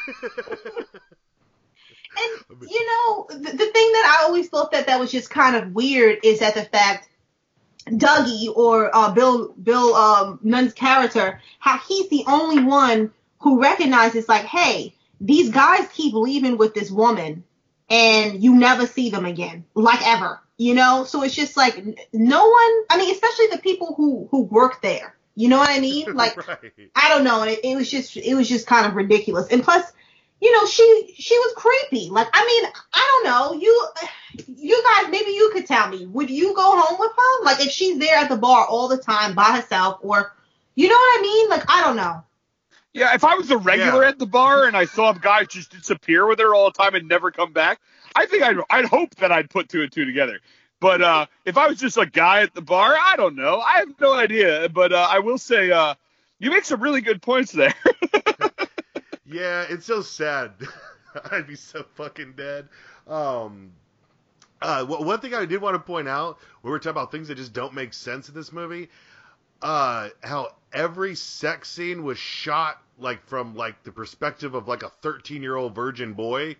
L: And, you know, the, the thing that I always thought that that was just kind of weird is that the fact Dougie or uh, Bill Bill um, Nunn's character, how he's the only one who recognizes, like, hey, these guys keep leaving with this woman and you never see them again, like ever, you know? So it's just like no one, I mean, especially the people who, who work there, you know what I mean? Like, right. I don't know. And it, it was just, it was just kind of ridiculous. And plus, you know, she she was creepy. Like, I mean, I don't know. You you guys, maybe you could tell me. Would you go home with her? Like, if she's there at the bar all the time by herself, or, you know what I mean? Like, I don't know.
J: Yeah, if I was a regular
K: yeah.
J: at the bar and I saw a guy just disappear with her all the time and never come back, I think I'd I'd hope that I'd put two and two together. But uh, if I was just a guy at the bar, I don't know. I have no idea. But uh, I will say, uh, you make some really good points there.
K: Yeah, it's so sad. I'd be so fucking dead. Um, uh, one thing I did want to point out, when we're talking about things that just don't make sense in this movie, uh, how every sex scene was shot like from like the perspective of like a thirteen-year-old virgin boy,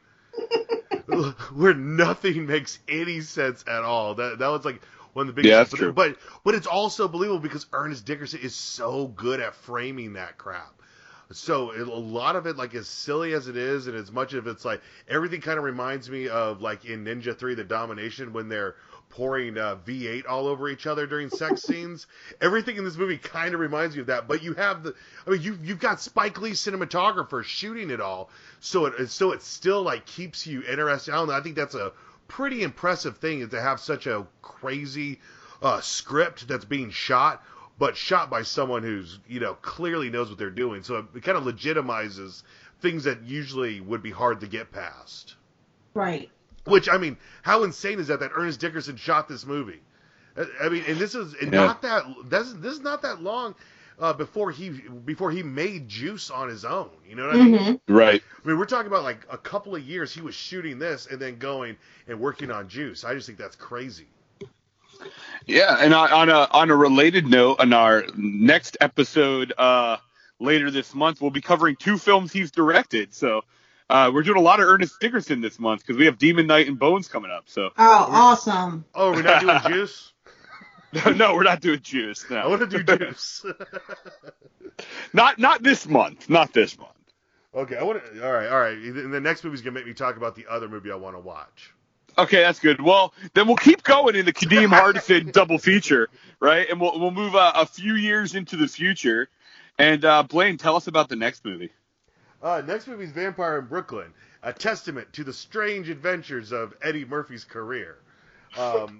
K: where nothing makes any sense at all. That that was like one of the biggest.
J: Yeah, that's
K: but,
J: true.
K: But but it's also believable because Ernest Dickerson is so good at framing that crap. So it, a lot of it, like as silly as it is, and as much of it's like everything kind of reminds me of like in Ninja three, The Domination, when they're pouring uh, V eight all over each other during sex scenes. Everything in this movie kind of reminds me of that. But you have the, I mean, you you've got Spike Lee cinematographer shooting it all, so it so it still like keeps you interested. I don't know. I think that's a pretty impressive thing to have such a crazy uh, script that's being shot. But shot by someone who's, you know, clearly knows what they're doing. So it kind of legitimizes things that usually would be hard to get past.
L: Right.
K: Which, I mean, how insane is that, that Ernest Dickerson shot this movie? I mean, and this is yeah. not that, this, this is not that long uh, before he before he made Juice on his own. You know what I mean?
L: Mm-hmm.
J: Right.
K: I mean, we're talking about like a couple of years he was shooting this and then going and working on Juice. I just think that's crazy.
J: Yeah, and on a on a related note, on our next episode uh, later this month, we'll be covering two films he's directed. So uh, we're doing a lot of Ernest Dickerson this month because we have Demon Knight and Bones coming up. So
L: oh, awesome!
K: Oh, we're not doing Juice?
J: no, no, we're not doing Juice. No.
K: I want to do Juice.
J: not not this month. Not this month.
K: Okay, I want to. All right, all right. And the next movie's gonna make me talk about the other movie I want to watch.
J: Okay, that's good. Well, then we'll keep going in the Kadeem Hardison double feature, right? And we'll we'll move uh, a few years into the future. And uh, Blaine, tell us about the next movie.
K: Uh, next movie is Vampire in Brooklyn, a testament to the strange adventures of Eddie Murphy's career. Um,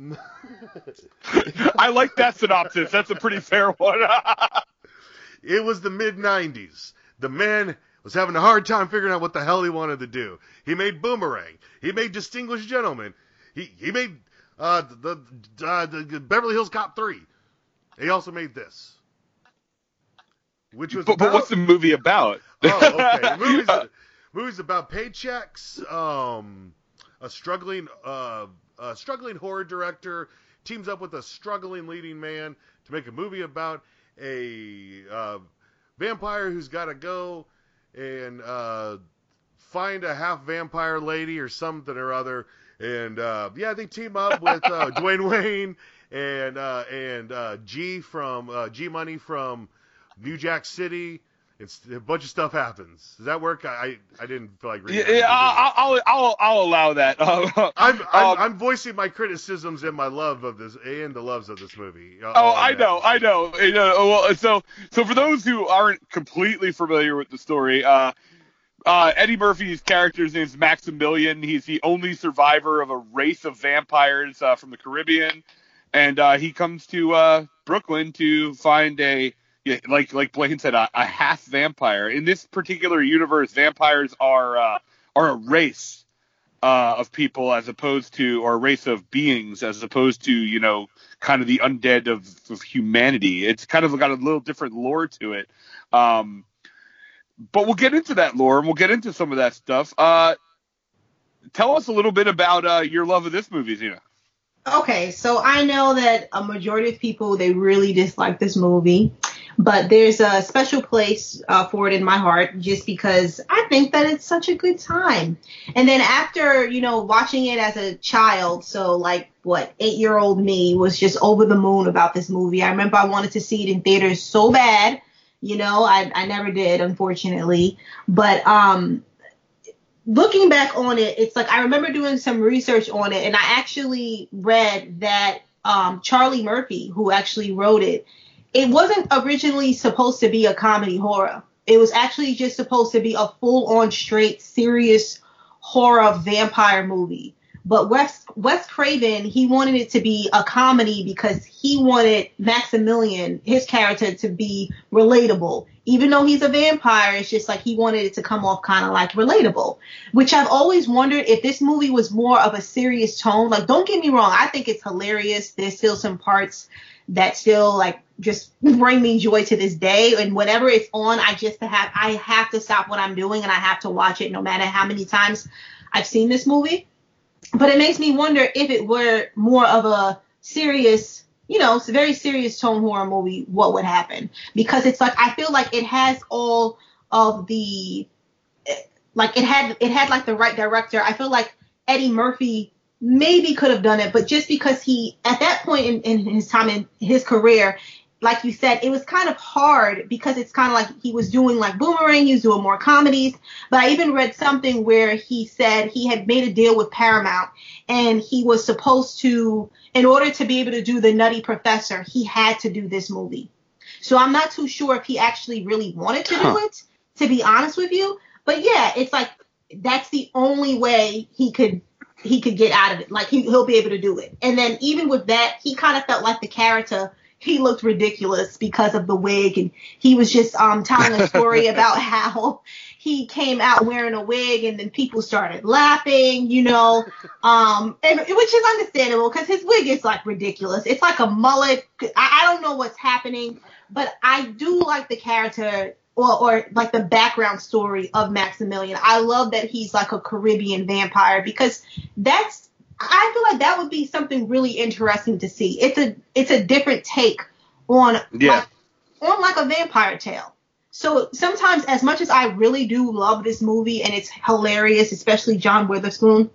J: I like that synopsis. That's a pretty fair one.
K: It was the mid nineties. The man was having a hard time figuring out what the hell he wanted to do. He made Boomerang. He made Distinguished Gentleman. He he made uh, the, uh, the Beverly Hills Cop three. He also made this. Which was
J: but,
K: about...
J: but what's the movie about?
K: Oh, okay. The movie's, the movie's about paychecks. Um, a struggling, uh, a struggling horror director teams up with a struggling leading man to make a movie about a uh, vampire who's got to go and uh, find a half vampire lady or something or other. And uh, yeah, they team up with uh, Dwayne Wayne and uh, and uh, G from uh, G Money from New Jack City. It's a bunch of stuff happens. Does that work? I I, I didn't feel like reading.
J: Yeah, yeah I'll, I'll I'll I'll allow that. Um,
K: I'm I'm,
J: um,
K: I'm voicing my criticisms and my love of this and the loves of this movie.
J: Oh, I know, I know. You know, well, so so for those who aren't completely familiar with the story, uh, uh, Eddie Murphy's character's name is Maximilian. He's the only survivor of a race of vampires uh, from the Caribbean, and uh, he comes to uh, Brooklyn to find a Yeah, like like Blaine said, a, a half vampire. In this particular universe, vampires are uh, are a race uh, of people as opposed to, or a race of beings as opposed to, you know, kind of the undead of, of humanity. It's kind of got a little different lore to it. Um, but we'll get into that lore and we'll get into some of that stuff. Uh, tell us a little bit about uh, your love of this movie, Zena.
L: Okay, so I know that a majority of people, they really dislike this movie. But there's a special place uh, for it in my heart just because I think that it's such a good time. And then after, you know, watching it as a child, so like, what, eight-year-old me was just over the moon about this movie. I remember I wanted to see it in theaters so bad. You know, I, I never did, unfortunately. But um, looking back on it, it's like I remember doing some research on it, and I actually read that um, Charlie Murphy, who actually wrote it, it wasn't originally supposed to be a comedy horror. It was actually just supposed to be a full-on, straight, serious horror vampire movie. But Wes, Wes Craven, he wanted it to be a comedy because he wanted Maximilian, his character, to be relatable. Even though he's a vampire, it's just like he wanted it to come off kind of like relatable. Which I've always wondered if this movie was more of a serious tone. Like, don't get me wrong, I think it's hilarious. There's still some parts that still like just bring me joy to this day. And whenever it's on, I just have I have to stop what I'm doing and I have to watch it no matter how many times I've seen this movie. But it makes me wonder if it were more of a serious, you know, it's a very serious tone horror movie, what would happen? Because it's like I feel like it has all of the like it had it had like the right director. I feel like Eddie Murphy maybe could have done it, but just because he, at that point in, in his time in his career, like you said, it was kind of hard because it's kind of like he was doing like Boomerang, he was doing more comedies. But I even read something where he said he had made a deal with Paramount and he was supposed to, in order to be able to do The Nutty Professor, he had to do this movie. So I'm not too sure if he actually really wanted to do it, to be honest with you. But yeah, it's like that's the only way he could he could get out of it. Like he, he'll be able to do it. And then even with that, he kind of felt like the character, he looked ridiculous because of the wig. And he was just um, telling a story about how he came out wearing a wig and then people started laughing, you know, um, and which is understandable because his wig is like ridiculous. It's like a mullet. I, I don't know what's happening, but I do like the character or, or like the background story of Maximilian. I love that he's like a Caribbean vampire because that's, I feel like that would be something really interesting to see. It's a, it's a different take on,
J: yeah.
L: like, on like a vampire tale. So sometimes, as much as I really do love this movie and it's hilarious, especially John Witherspoon,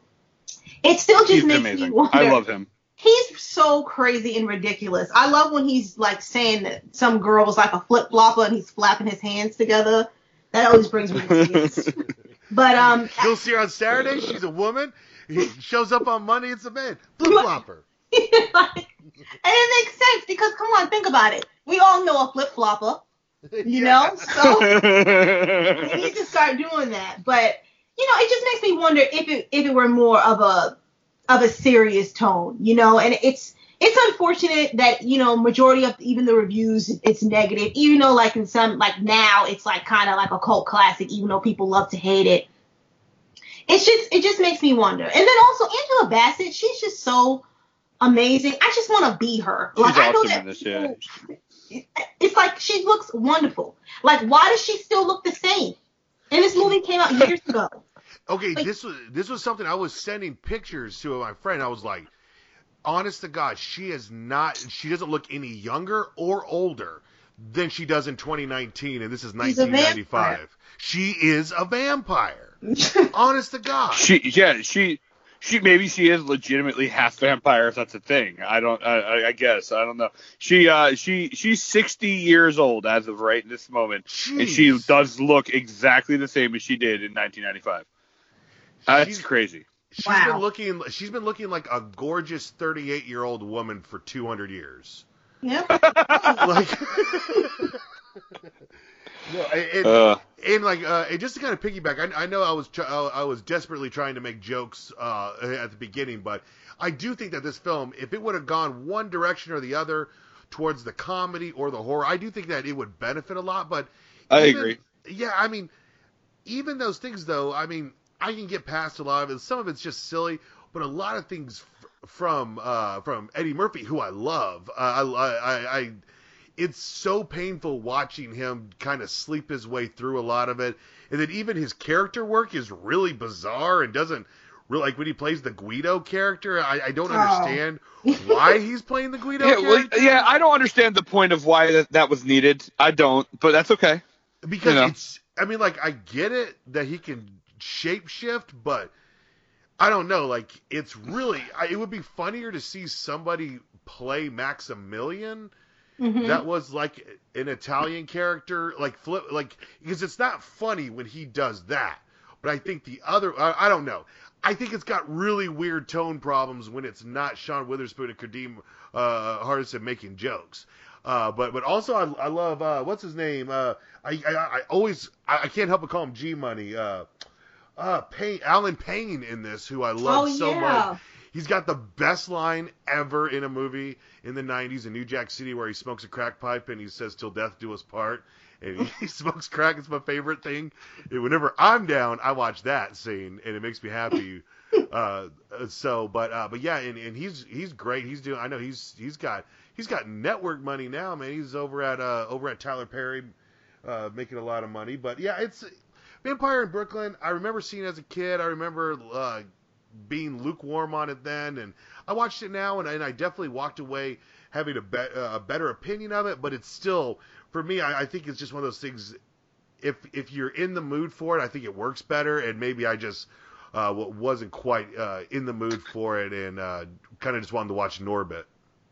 L: it still just
J: he's
L: makes
J: amazing.
L: me wonder.
J: I love him.
L: He's so crazy and ridiculous. I love when he's like saying that some girl was like a flip flopper and he's flapping his hands together. That always brings me to tears. But um,
K: you'll see her on Saturday. She's a woman. He shows up on Monday. It's a man. Flip flopper.
L: And it makes sense because come on, think about it. We all know a flip flopper, you
K: Yeah.
L: know. So we need to start doing that. But you know, it just makes me wonder if it if it were more of a of a serious tone, you know. And it's it's unfortunate that you know majority of even the reviews it's negative. Even though like in some like now it's like kind of like a cult classic, even though people love to hate it. It's just it just makes me wonder. And then also Angela Bassett, she's just so amazing. I just want to be her.
J: She's
L: Like I know
J: awesome
L: that
J: in this,
L: people,
J: yeah.
L: it's like she looks wonderful. Like why does she still look the same? And this movie came out years ago.
K: Okay,
L: Like-
K: this was this was something I was sending pictures to my friend. I was like, honest to God, she is not. She doesn't look any younger or older than she does in twenty nineteen, and this is
L: She's a
K: nineteen ninety-five. She is a vampire. Honest to God.
J: She, yeah, she, she, maybe she is legitimately half vampire if that's a thing. I don't, I, I- I guess, I don't know. She, uh, she, she's sixty years old as of right in this moment, and she
K: Jeez.
J: does look exactly the same as she did in nineteen ninety-five. That's
K: She's-
J: crazy.
K: She's
L: Wow.
K: been looking. She's been looking like a gorgeous thirty-eight-year-old woman for two hundred years.
L: Yeah.
K: Like, no, and,
J: Uh.
K: and like, uh, and just to kind of piggyback, I, I know I was tr- I was desperately trying to make jokes uh, at the beginning, but I do think that this film, if it would have gone one direction or the other towards the comedy or the horror, I do think that it would benefit a lot. But
J: I
K: even-
J: agree.
K: Yeah, I mean, even those things though, I mean, I can get past a lot of it. Some of it's just silly, but a lot of things f- from uh, from Eddie Murphy, who I love, uh, I, I, I, it's so painful watching him kind of sleep his way through a lot of it, and then even his character work is really bizarre and doesn't really like when he plays the Guido character. I, I don't
L: Oh.
K: understand why he's playing the Guido
J: Yeah, well,
K: character.
J: yeah, I don't understand the point of why that, that was needed. I don't, but that's okay.
K: Because
J: You know.
K: it's, I mean, like, I get it that he can shapeshift, but I don't know, like, it's really, I, it would be funnier to see somebody play Maximilian
L: Mhm.
K: that was like an Italian character, like, flip, like, because it's not funny when he does that, but I think the other, I, I don't know. I think it's got really weird tone problems when it's not Sean Witherspoon and Kadeem uh, Hardison making jokes. Uh, but but also I, I love uh, what's his name? Uh, I, I I always I, I can't help but call him G Money. Uh, uh, Payne, Alan Payne in this, who I love
L: Oh,
K: so
L: yeah.
K: much. He's got the best line ever in a movie in the nineties in New Jack City where he smokes a crack pipe and he says "Till death do us part." And he, he smokes crack. It's my favorite thing. And whenever I'm down, I watch that scene and it makes me happy. Uh, so, but uh, but yeah, and, and he's he's great. He's doing. I know he's he's got he's got network money now, man. He's over at uh, over at Tyler Perry, uh, making a lot of money. But yeah, it's Vampire in Brooklyn. I remember seeing it as a kid. I remember uh, being lukewarm on it then, and I watched it now, and, and I definitely walked away having a, be- uh, a better opinion of it. But it's still, for me, I, I think it's just one of those things. If if you're in the mood for it, I think it works better, and maybe I just uh, wasn't quite uh, in the mood for it, and uh, kind of just wanted to watch Norbit.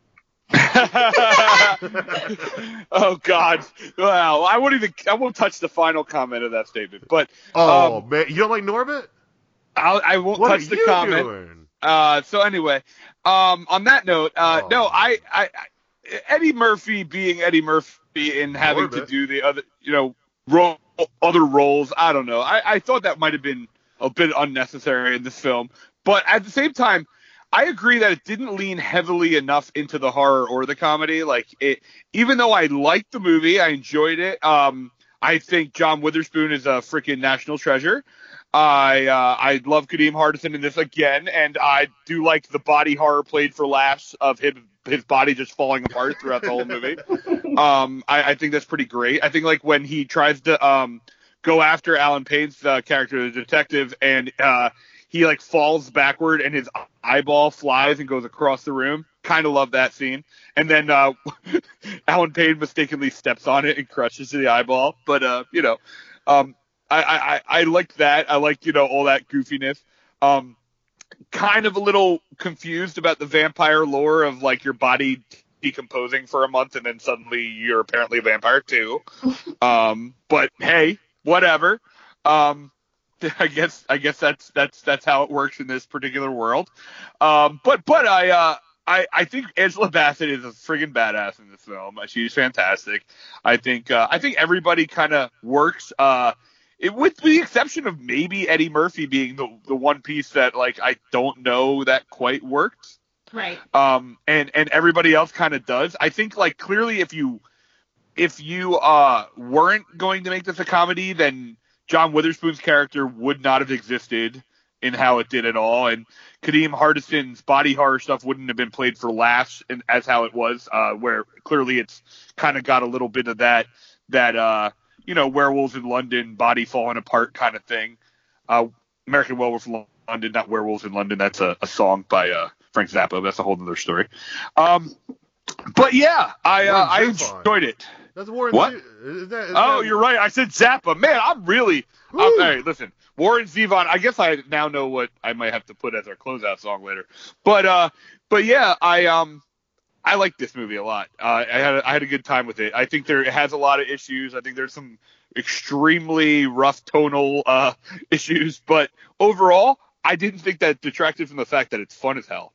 J: Oh God! Wow, I won't even. I won't touch the final comment of that statement. But
K: Oh
J: um,
K: man, you don't like Norbit?
J: I'll, I won't
K: What
J: touch
K: are
J: the
K: you
J: comment.
K: doing?
J: Uh, so anyway, um, on that note, uh,
K: Oh.
J: no, I, I, I, Eddie Murphy being Eddie Murphy and having to
K: Norbit.
J: do the other, you know, role, other roles. I don't know. I, I thought that might have been a bit unnecessary in this film, but at the same time, I agree that it didn't lean heavily enough into the horror or the comedy. Like it, even though I liked the movie, I enjoyed it. Um, I think John Witherspoon is a freaking national treasure. I uh, I love Kadeem Hardison in this again, and I do like the body horror played for laughs of him, his body just falling apart throughout the whole movie. Um, I, I think that's pretty great. I think like when he tries to um go after Alan Payne's uh, character, the detective, and uh, he like falls backward and his eyeball flies and goes across the room. Kind of love that scene. And then uh, Alan Payne mistakenly steps on it and crushes the eyeball. But uh, you know, um. I, I, I liked that. I liked, you know, all that goofiness. Um, kind of a little confused about the vampire lore of like your body decomposing for a month and then suddenly you're apparently a vampire too. Um, but hey, whatever. Um, I guess I guess that's that's that's how it works in this particular world. Um, but but I uh I I think Angela Bassett is a friggin' badass in this film. She's fantastic. I think uh, I think everybody kind of works. Uh, it, with the exception of maybe Eddie Murphy being the the one piece that like I don't know that quite worked.
L: Right.
J: Um, and and everybody else kind of does. I think like clearly if you if you uh weren't going to make this a comedy, then John Witherspoon's character would not have existed in how it did at all, and Kadeem Hardison's body horror stuff wouldn't have been played for laughs, and as how it was, uh, where clearly it's kind of got a little bit of that that uh, you know, werewolves in London, body falling apart kind of thing. Uh, American Werewolf in London, not Werewolves in London. That's a, a song by uh, Frank Zappa. That's a whole other story. Um, but yeah, I uh, I enjoyed it.
K: That's Warren.
J: What?
K: Z- is that, is
J: oh,
K: that...
J: you're right. I said Zappa. Man, I'm really. I'm, all right, listen. Warren Zevon. I guess I now know what I might have to put as our closeout song later. But uh, but yeah, I um, I like this movie a lot. Uh, I had a, I had a good time with it. I think there it has a lot of issues. I think there's some extremely rough tonal uh issues, but overall, I didn't think that detracted from the fact that it's fun as hell.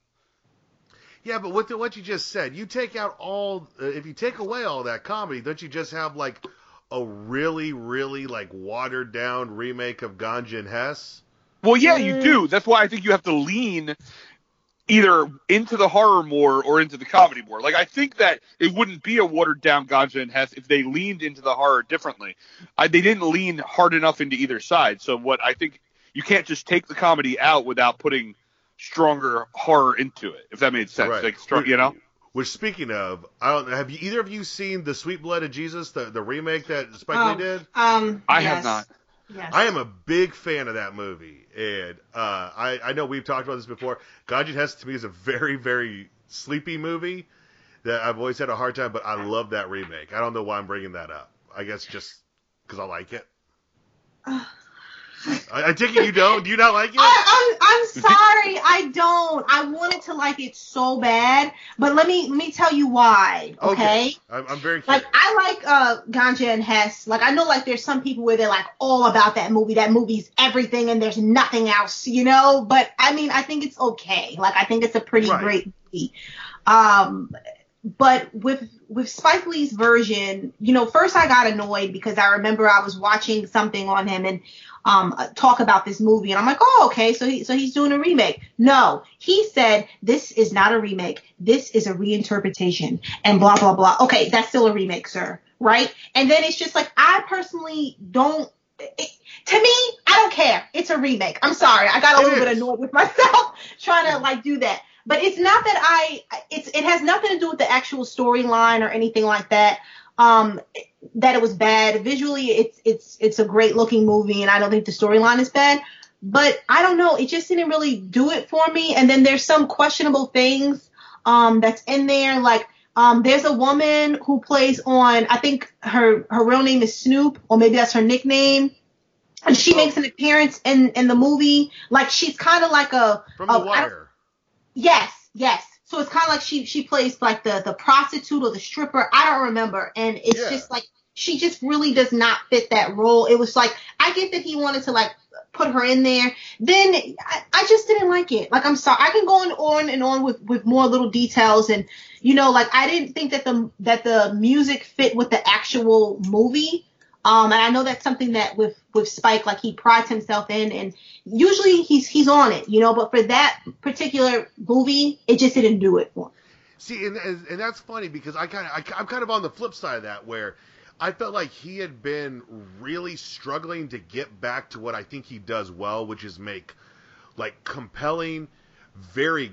K: Yeah, but with the, what you just said, you take out all, uh, if you take away all that comedy, don't you just have like a really, really like watered down remake of Ganja and Hess?
J: Well, yeah, you do. That's why I think you have to lean either into the horror more or into the comedy more. Like, I think that it wouldn't be a watered down Ganja and Hess if they leaned into the horror differently. I, they didn't lean hard enough into either side. So what I think, you can't just take the comedy out without putting stronger horror into it, if that made sense.
K: Right.
J: Like, strong, you know?
K: Which, speaking of, I don't have you either of you seen The Sweet Blood of Jesus, the, the remake that Spike
L: oh,
K: Lee did?
L: Um,
J: I
L: yes.
J: have not.
L: Yes.
K: I am a big fan of that movie, and uh, I, I know we've talked about this before. Ganja and Hess to me is a very, very sleepy movie that I've always had a hard time, but I love that remake. I don't know why I'm bringing that up. I guess just because I like it. I, I take it you don't? Do you not like it?
L: I, I'm, I'm sorry, I don't. I wanted to like it so bad, but let me let me tell you why. Okay,
K: okay. I'm, I'm very curious.
L: Like I like uh Ganja and Hess. Like I know like there's some people where they're like all about that movie. That movie's everything and there's nothing else, you know. But I mean, I think it's okay. Like I think it's a pretty
K: right.
L: great movie. Um. But with with Spike Lee's version, you know, first I got annoyed because I remember I was watching something on him and um talk about this movie, and I'm like, oh, okay, so he so he's doing a remake. No, he said this is not a remake. This is a reinterpretation, and blah blah blah. Okay, that's still a remake, sir, right? And then it's just like I personally don't. It, to me, I don't care. It's a remake. I'm sorry, I got a
K: It
L: little
K: is.
L: bit annoyed with myself trying to like do that. But it's not that I, it's, it has nothing to do with the actual storyline or anything like that. Um, that it was bad. Visually, it's, it's, it's a great looking movie, and I don't think the storyline is bad. But I don't know, it just didn't really do it for me. And then there's some questionable things, um, that's in there. Like, um, there's a woman who plays on, I think her, her real name is Snoop, or maybe that's her nickname. And she makes an appearance in, in the movie. Like, she's kind of like a,
K: From
L: a
K: The Wire.
L: Yes, yes. So it's kind of like she she plays like the, the prostitute or the stripper. I don't remember. And it's
K: Yeah.
L: just like she just really does not fit that role. It was like, I get that he wanted to like put her in there. Then I, I just didn't like it. Like, I'm sorry. I can go on, on and on with, with more little details. And, you know, like I didn't think that the that the music fit with the actual movie. Um, and I know that's something that with, with Spike, like he prides himself in, and usually he's he's on it, you know. But for that particular movie, it just didn't do it for him.
K: See, and and that's funny because I kind of I'm kind of on the flip side of that, where I felt like he had been really struggling to get back to what I think he does well, which is make like compelling, very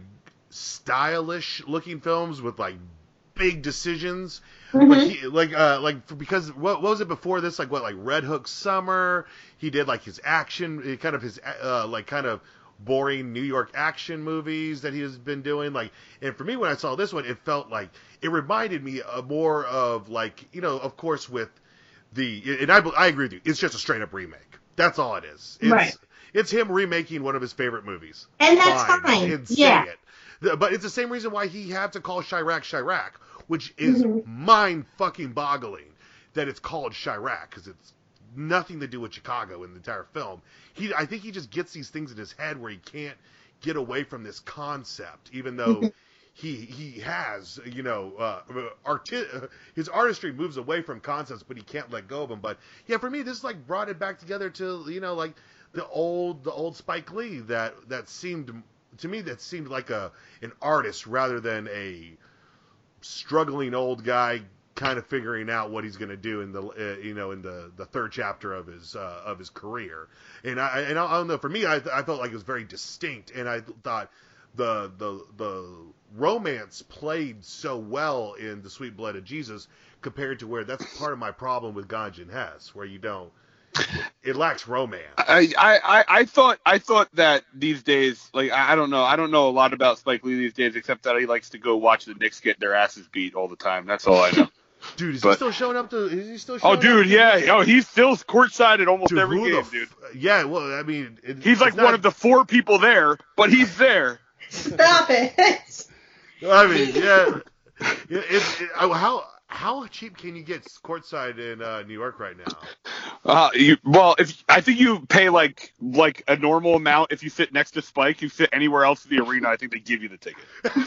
K: stylish looking films with like big decisions.
L: Mm-hmm.
K: Like, he, like, uh, like because what, what was it before this? Like what, like Red Hook Summer? He did like his action, kind of his, uh, like kind of boring New York action movies that he has been doing. Like, and for me, when I saw this one, it felt like it reminded me uh, more of like, you know, of course with the, and I, I agree with you. It's just a straight up remake. That's all it is. It's,
L: Right.
K: It's him remaking one of his favorite movies.
L: And that's fine.
K: And say
L: Yeah.
K: it. The- But it's the same reason why he had to call Chirac Chirac, which is
L: Mm-hmm.
K: mind fucking boggling that it's called Chirac, because it's nothing to do with Chicago in the entire film. He, I think he just gets these things in his head where he can't get away from this concept, even though he he has, you know, uh, arti- his artistry moves away from concepts, but he can't let go of them. But yeah, for me, this like brought it back together to, you know, like the old the old Spike Lee that that seemed to me that seemed like a an artist rather than a struggling old guy kind of figuring out what he's going to do in the uh, you know in the, the third chapter of his uh, of his career. And I and I, I don't know, for me I I felt like it was very distinct, and I thought the the the romance played so well in The Sweet Blood of Jesus compared to where that's part of my problem with Ganja and Hess, where you don't it lacks romance.
J: I, I, I thought I thought that these days, like I, I don't know, I don't know a lot about Spike Lee these days, except that he likes to go watch the Knicks get their asses beat all the time. That's all I know.
K: Dude, is
J: but,
K: he still showing up to? Is he still showing
J: oh, dude,
K: up
J: yeah.
K: to,
J: Oh, he's still courtside at almost
K: dude,
J: every game,
K: f-
J: dude.
K: Yeah, well, I mean, it,
J: he's like
K: not,
J: one of the four people there, but he's there.
L: Stop it.
K: I mean, yeah. It's it, how how cheap can you get courtside in uh, New York right now?
J: Uh, you, well, if I think you pay like like a normal amount if you sit next to Spike. You sit anywhere else in the arena, I think they give you the ticket.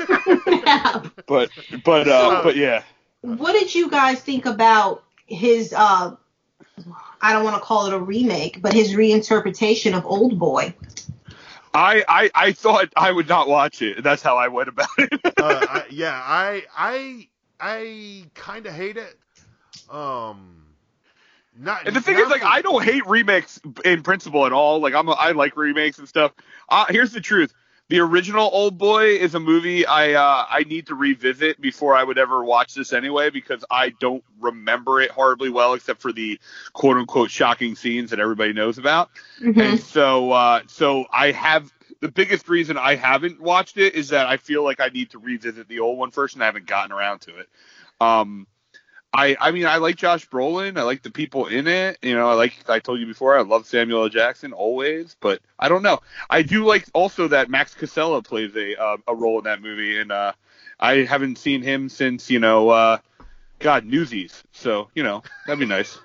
J: but but uh, but yeah.
L: What did you guys think about his, uh, I don't want to call it a remake, but his reinterpretation of Old Boy?
J: I, I, I thought I would not watch it. That's how I went about it.
K: uh, I, yeah, I I I kind of hate it. Um, not.
J: And the thing
K: not
J: is, like,
K: for,
J: I don't hate remakes in principle at all. Like, I'm a, I like remakes and stuff. Uh, here's the truth. The original Old Boy is a movie I uh, I need to revisit before I would ever watch this anyway, because I don't remember it horribly well, except for the quote unquote shocking scenes that everybody knows about. Mm-hmm. And so uh, so I have the biggest reason I haven't watched it is that I feel like I need to revisit the old one first, and I haven't gotten around to it. Um, I, I mean, I like Josh Brolin. I like the people in it. You know, I like, I told you before, I love Samuel L. Jackson always, but I don't know. I do like also that Max Casella plays a, uh, a role in that movie. And, uh, I haven't seen him since, you know, uh, God, Newsies. So, you know, that'd be nice.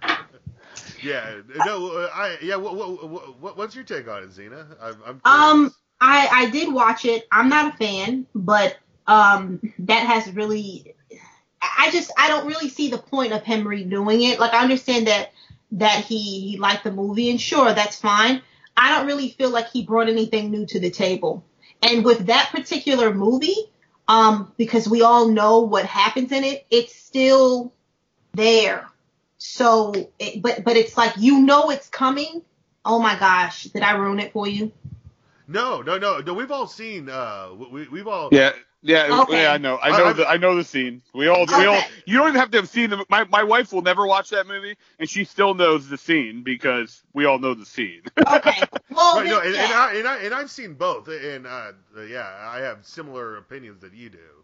K: Yeah. No, I, yeah. What, what, what, what's your take on it, Xena? I'm, I'm
L: um, I, I did watch it. I'm not a fan, but, um, that has really, I just, I don't really see the point of him redoing it. Like, I understand that, that he, he liked the movie, and sure, that's fine. I don't really feel like he brought anything new to the table. And with that particular movie, um, because we all know what happens in it, it's still there. So, it, but, but it's like, you know, it's coming. Oh my gosh. Did I ruin it for you?
K: No, no, no, no. We've all seen, uh, we, we've all,
J: yeah. Yeah,
L: okay.
J: yeah, I know. I know
K: I,
J: the I know the scene. We all
L: okay.
J: we all you don't even have to have seen the my my wife will never watch that movie, and she still knows the scene because we all know the scene.
L: Okay. Well,
K: right,
L: then,
K: no, and,
L: yeah.
K: and I and I and I've seen both, and uh, yeah, I have similar opinions that you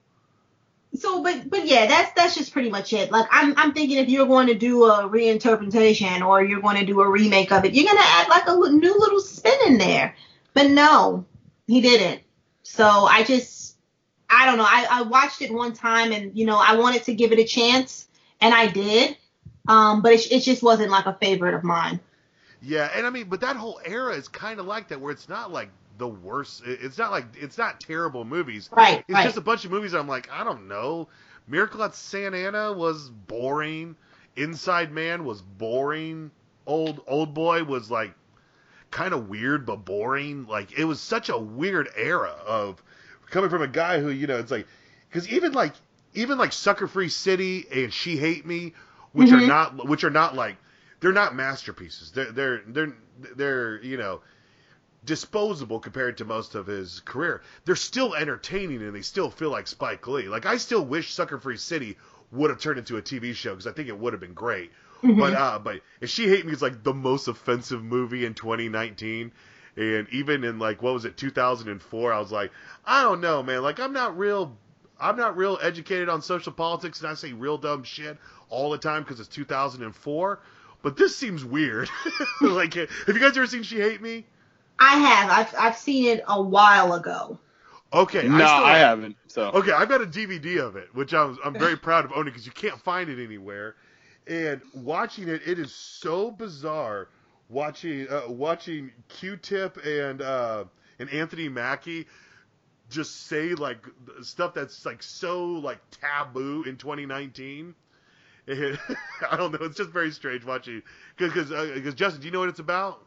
K: do.
L: So, but but yeah, that's that's just pretty much it. Like, I'm I'm thinking if you're going to do a reinterpretation or you're going to do a remake of it, you're going to add like a new little spin in there. But no, he didn't. So I just. I don't know. I, I watched it one time, and, you know, I wanted to give it a chance, and I did. Um, but it, it just wasn't like a favorite of mine.
K: Yeah, and I mean, but that whole era is kind of like that, where it's not like the worst. It's not like it's not terrible movies.
L: Right.
K: It's
L: right.
K: just a bunch of movies. I'm like, I don't know. Miracle at Santa Ana was boring. Inside Man was boring. Old Old Boy was like kind of weird but boring. Like, it was such a weird era of. Coming from a guy who, you know, it's like, because even like, even like Sucker Free City and She Hate Me, which mm-hmm. are not, which are not like, they're not masterpieces. They're, they're, they're, they're, you know, disposable compared to most of his career. They're still entertaining and they still feel like Spike Lee. Like, I still wish Sucker Free City would have turned into a T V show because I think it would have been great. Mm-hmm. But, uh, but if She Hate Me is like the most offensive movie in twenty nineteen. And even in like, what was it, two thousand four, I was like, I don't know, man. Like, I'm not real, I'm not real educated on social politics, and I say real dumb shit all the time because it's two thousand four. But this seems weird. Like, have you guys ever seen She Hate Me?
L: I have. I've I've seen it a while ago.
K: Okay.
J: No, I, I haven't. So
K: okay, I've got a D V D of it, which I'm I'm very proud of owning because you can't find it anywhere. And watching it, it is so bizarre. Watching uh, watching Q-Tip and uh, and Anthony Mackie just say like stuff that's like so like taboo in twenty nineteen. And, I don't know. It's just very strange watching because because uh, Justin, do you know what it's about?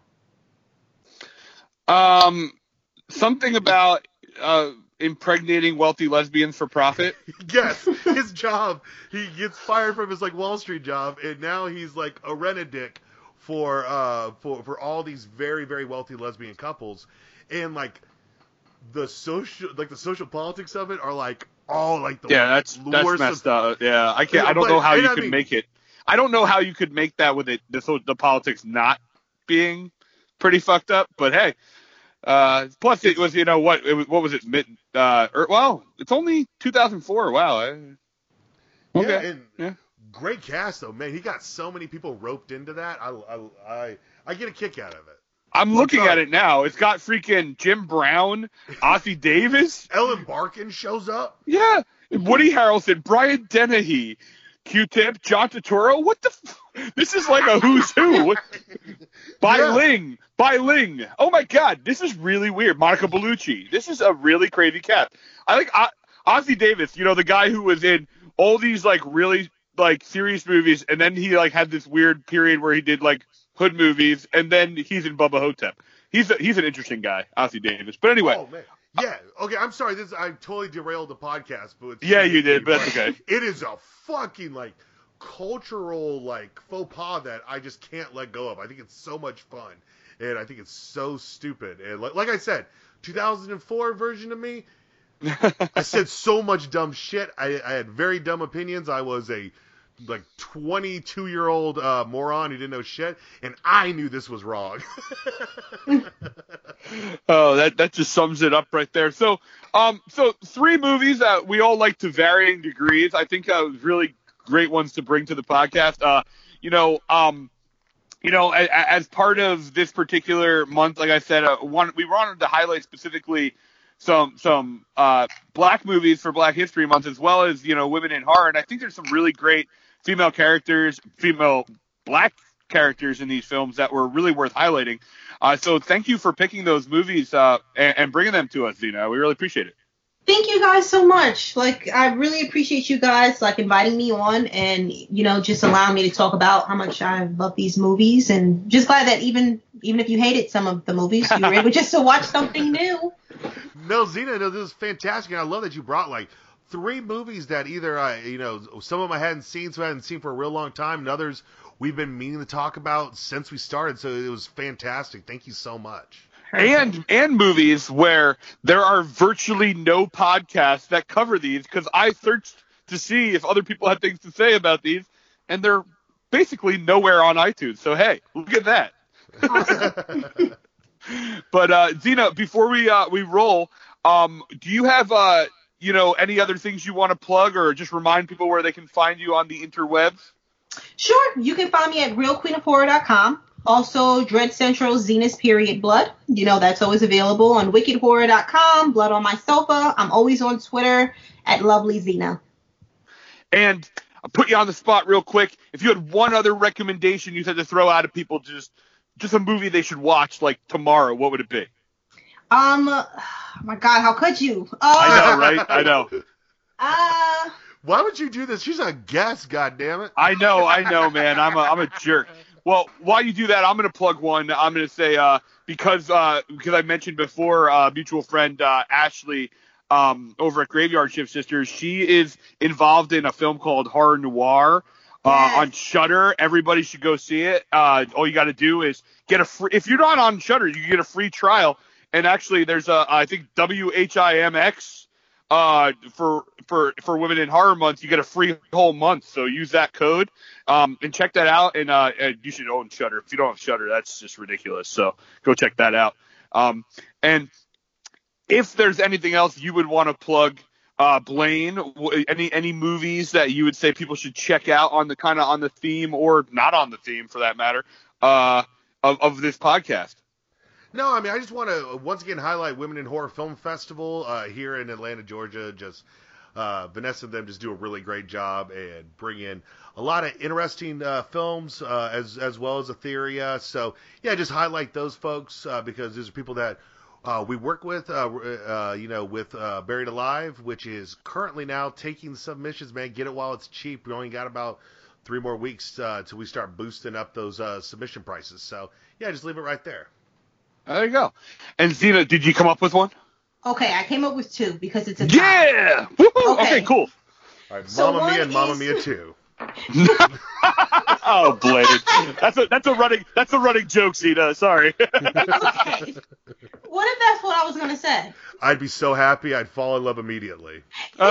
J: Um, something about uh, impregnating wealthy lesbians for profit.
K: Yes, his job. He gets fired from his like Wall Street job, and now he's like a rent-a-dick for uh for for all these very very wealthy lesbian couples, and like the social like the social politics of it are like all like the
J: yeah that's that's messed
K: of,
J: up. Yeah, I can't. I don't
K: but,
J: know how you
K: I
J: could
K: mean,
J: make it. I don't know how you could make that with it the the politics not being pretty fucked up. But hey. Uh, plus it was, you know, what, it was, what was it? Mid, uh, or, well, it's only two thousand four. Wow. I, okay.
K: Yeah, and
J: yeah.
K: Great cast though, man. He got so many people roped into that. I, I, I, I get a kick out of it.
J: I'm looking at it now. It's got freaking Jim Brown, Ossie Davis.
K: Ellen Barkin shows up.
J: Yeah. Woody Harrelson, Brian Dennehy, Q-Tip, John Turturro. What the f- This is like a who's who. What? Bai
K: Yeah.
J: Ling. Bai Ling. Oh my God. This is really weird. Monica Bellucci. This is a really crazy cast. I like o- Ossie Davis, you know, the guy who was in all these like really like serious movies, and then he like had this weird period where he did like hood movies, and then he's in Bubba Hotep. He's a, he's an interesting guy, Ossie Davis. But anyway.
K: Oh man. Yeah. Okay. I'm sorry. This I totally derailed the podcast, but it's
J: Yeah, you did, but that's okay.
K: It is a fucking like cultural like faux pas that I just can't let go of. I think it's so much fun, and I think it's so stupid. And like, like I said, two thousand four version of me, I said so much dumb shit. I, I had very dumb opinions. I was a like twenty-two year old uh, moron who didn't know shit, and I knew this was wrong.
J: Oh, that that just sums it up right there. So, um, so three movies that we all like to varying degrees. I think uh, really great ones to bring to the podcast. Uh, you know, um, you know, as, as part of this particular month, like I said, uh, one we wanted to highlight specifically some some uh, black movies for Black History Month, as well as, you know, women in horror. And I think there's some really great female characters, female black characters in these films that were really worth highlighting. Uh, so thank you for picking those movies uh, and, and bringing them to us, Zena. We really appreciate it.
L: Thank you guys so much. Like, I really appreciate you guys, like, inviting me on and, you know, just allowing me to talk about how much I love these movies. And just glad that even even if you hated some of the movies, you were able just to watch something new.
K: No, Zena, no, this is fantastic. And I love that you brought, like, three movies that either I, you know, some of them I hadn't seen, some I hadn't seen for a real long time, and others we've been meaning to talk about since we started. So it was fantastic. Thank you so much.
J: And and movies where there are virtually no podcasts that cover these, because I searched to see if other people had things to say about these, and they're basically nowhere on iTunes. So hey, look at that.
L: Awesome.
J: But uh, Zena, before we uh, we roll, um, do you have uh, you know, any other things you want to plug, or just remind people where they can find you on the interwebs?
L: Sure. You can find me at real queen of horror dot com. Also, Dread Central's Zena's Period Blood. You know, that's always available on wicked horror dot com, Blood on My Sofa. I'm always on Twitter at Lovely Zena.
J: And I'll put you on the spot real quick. If you had one other recommendation you had to throw out at people, just just a movie they should watch, like tomorrow, what would it be?
L: Um, oh my God, how could you? Uh,
J: I know, right? I know.
L: Uh,
K: Why would you do this? She's a guest, goddammit.
J: I know, I know, man. I'm a I'm a jerk. Well, while you do that, I'm going to plug one. I'm going to say, uh, because uh, because I mentioned before, uh, mutual friend uh, Ashley um, over at Graveyard Shift Sisters, she is involved in a film called Horror Noir uh,
L: Yes.
J: on Shudder. Everybody should go see it. Uh, all you got to do is get a free. If you're not on Shudder, you can get a free trial. And actually, there's a I think W H I M X uh, for for for Women in Horror Month. You get a free whole month, so use that code. Um, and check that out, and, uh, and you should own Shudder. If you don't have Shudder, that's just ridiculous. So go check that out. Um, and if there's anything else you would want to plug, uh, Blaine, w- any any movies that you would say people should check out on the kind of on the theme, or not on the theme for that matter, uh, of of this podcast.
K: No, I mean, I just want to once again highlight Women in Horror Film Festival uh, here in Atlanta, Georgia. Just Uh, Vanessa and them just do a really great job and bring in a lot of interesting uh, films uh, as as well as Etheria. So yeah, just highlight those folks uh, because these are people that uh, we work with. Uh, uh, you know, with uh, Buried Alive, which is currently now taking submissions. Man, get it while it's cheap. We only got about three more weeks uh, till we start boosting up those uh, submission prices. So yeah, just leave it right there.
J: There you go. And Zena, did you come up with one?
L: Okay, I came up with two because it's a
J: yeah. Woo-hoo! Okay. okay, cool.
K: All right,
L: so
K: Mamma Mia and
L: is...
K: Mamma Mia two.
J: Oh, Blade. That's a that's a running that's a running joke, Zena. Sorry.
L: Okay. What if that's what I was gonna say?
K: I'd be so happy. I'd fall in love immediately.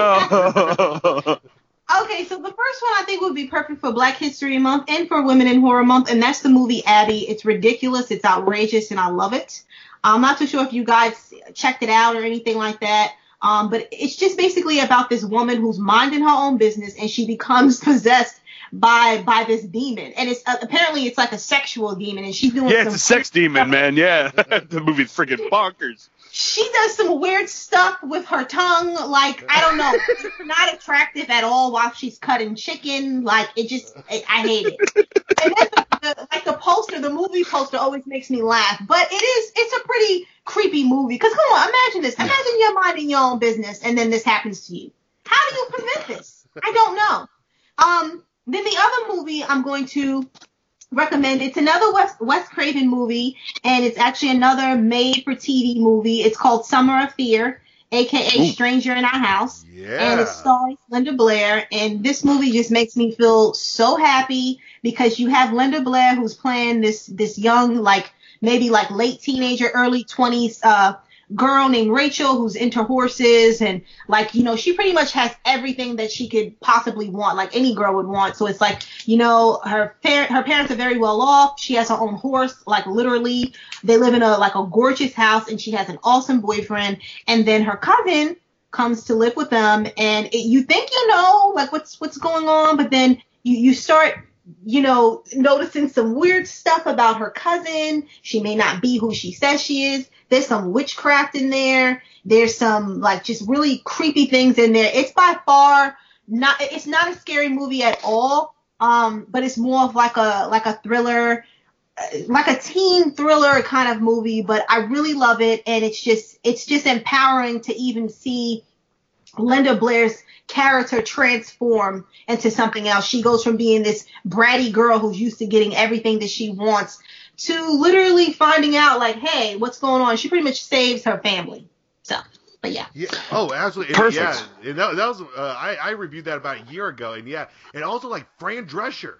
J: Oh.
L: Okay, so the first one I think would be perfect for Black History Month and for Women in Horror Month, and that's the movie Abby. It's ridiculous, it's outrageous, and I love it. I'm not too sure if you guys checked it out or anything like that, um, but it's just basically about this woman who's minding her own business, and she becomes possessed by by this demon, and it's uh, apparently it's like a sexual demon, and she's doing
J: yeah,
L: some
J: it's a sex demon, man. Yeah, the movie's freaking bonkers.
L: She does some weird stuff with her tongue, like, I don't know, it's not attractive at all while she's cutting chicken, like, it just, I, I hate it. And then, the, the, like, the poster, the movie poster always makes me laugh, but it is, it's a pretty creepy movie, because come on, imagine this, imagine you're minding your own business, and then this happens to you. How do you prevent this? I don't know. Um, then the other movie I'm going to recommend, it's another Wes, Wes Craven movie, and it's actually another made-for-T V movie. It's called Summer of Fear, a k a. Ooh. Stranger in Our House.
K: Yeah.
L: And it stars Linda Blair, and this movie just makes me feel so happy because you have Linda Blair who's playing this this young, like, maybe like late teenager, early twenties uh girl named Rachel who's into horses, and like, you know, she pretty much has everything that she could possibly want, like any girl would want. So it's like, you know, her parent her parents are very well off. She has her own horse, like literally they live in a like a gorgeous house, and she has an awesome boyfriend, and then her cousin comes to live with them, and it, you think you know like what's what's going on, but then you you start you know, noticing some weird stuff about her cousin. She may not be who she says she is. There's some witchcraft in there. There's some, like, just really creepy things in there. It's by far not, it's not a scary movie at all. Um, but it's more of like a, like a thriller, like a teen thriller kind of movie, but I really love it. And it's just, it's just empowering to even see Linda Blair's character transform into something else. She goes from being this bratty girl who's used to getting everything that she wants to literally finding out, like, hey, what's going on? She pretty much saves her family. So, but yeah.
K: Yeah. Oh, absolutely.
J: Perfect.
K: Yeah. And that, that was uh, I, I reviewed that about a year ago, and yeah, and also like Fran Drescher,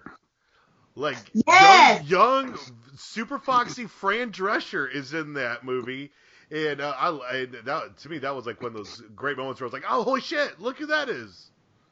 K: like
L: yes!
K: young, young, super foxy Fran Drescher is in that movie. And uh, I, I that, to me, that was like one of those great moments where I was like, "Oh, holy shit! Look who that is!"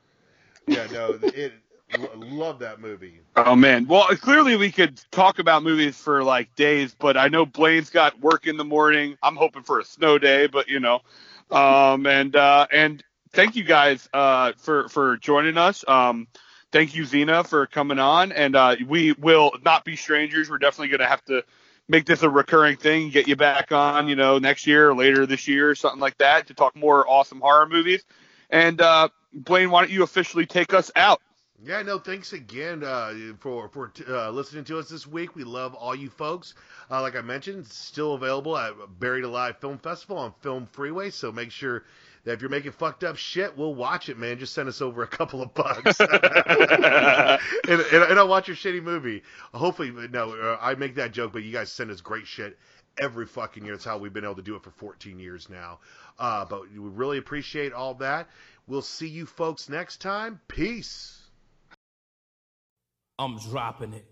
K: Yeah, no, it love that movie.
J: Oh man, well, clearly we could talk about movies for like days, but I know Blaine's got work in the morning. I'm hoping for a snow day, but you know, um, and uh, and thank you guys uh, for for joining us. Um, thank you, Zena, for coming on, and uh, we will not be strangers. We're definitely gonna have to make this a recurring thing, get you back on, you know, next year or later this year or something like that to talk more awesome horror movies. And uh, Blaine, why don't you officially take us out?
K: Yeah, no, thanks again uh, for for uh, listening to us this week. We love all you folks. Uh, like I mentioned, it's still available at Buried Alive Film Festival on Film Freeway, so make sure that if you're making fucked up shit, we'll watch it, man. Just send us over a couple of bucks. and, and, and I'll watch your shitty movie. Hopefully, no, uh, I make that joke, but you guys send us great shit every fucking year. That's how we've been able to do it for fourteen years now. Uh, but we really appreciate all that. We'll see you folks next time. Peace.
I: I'm dropping it.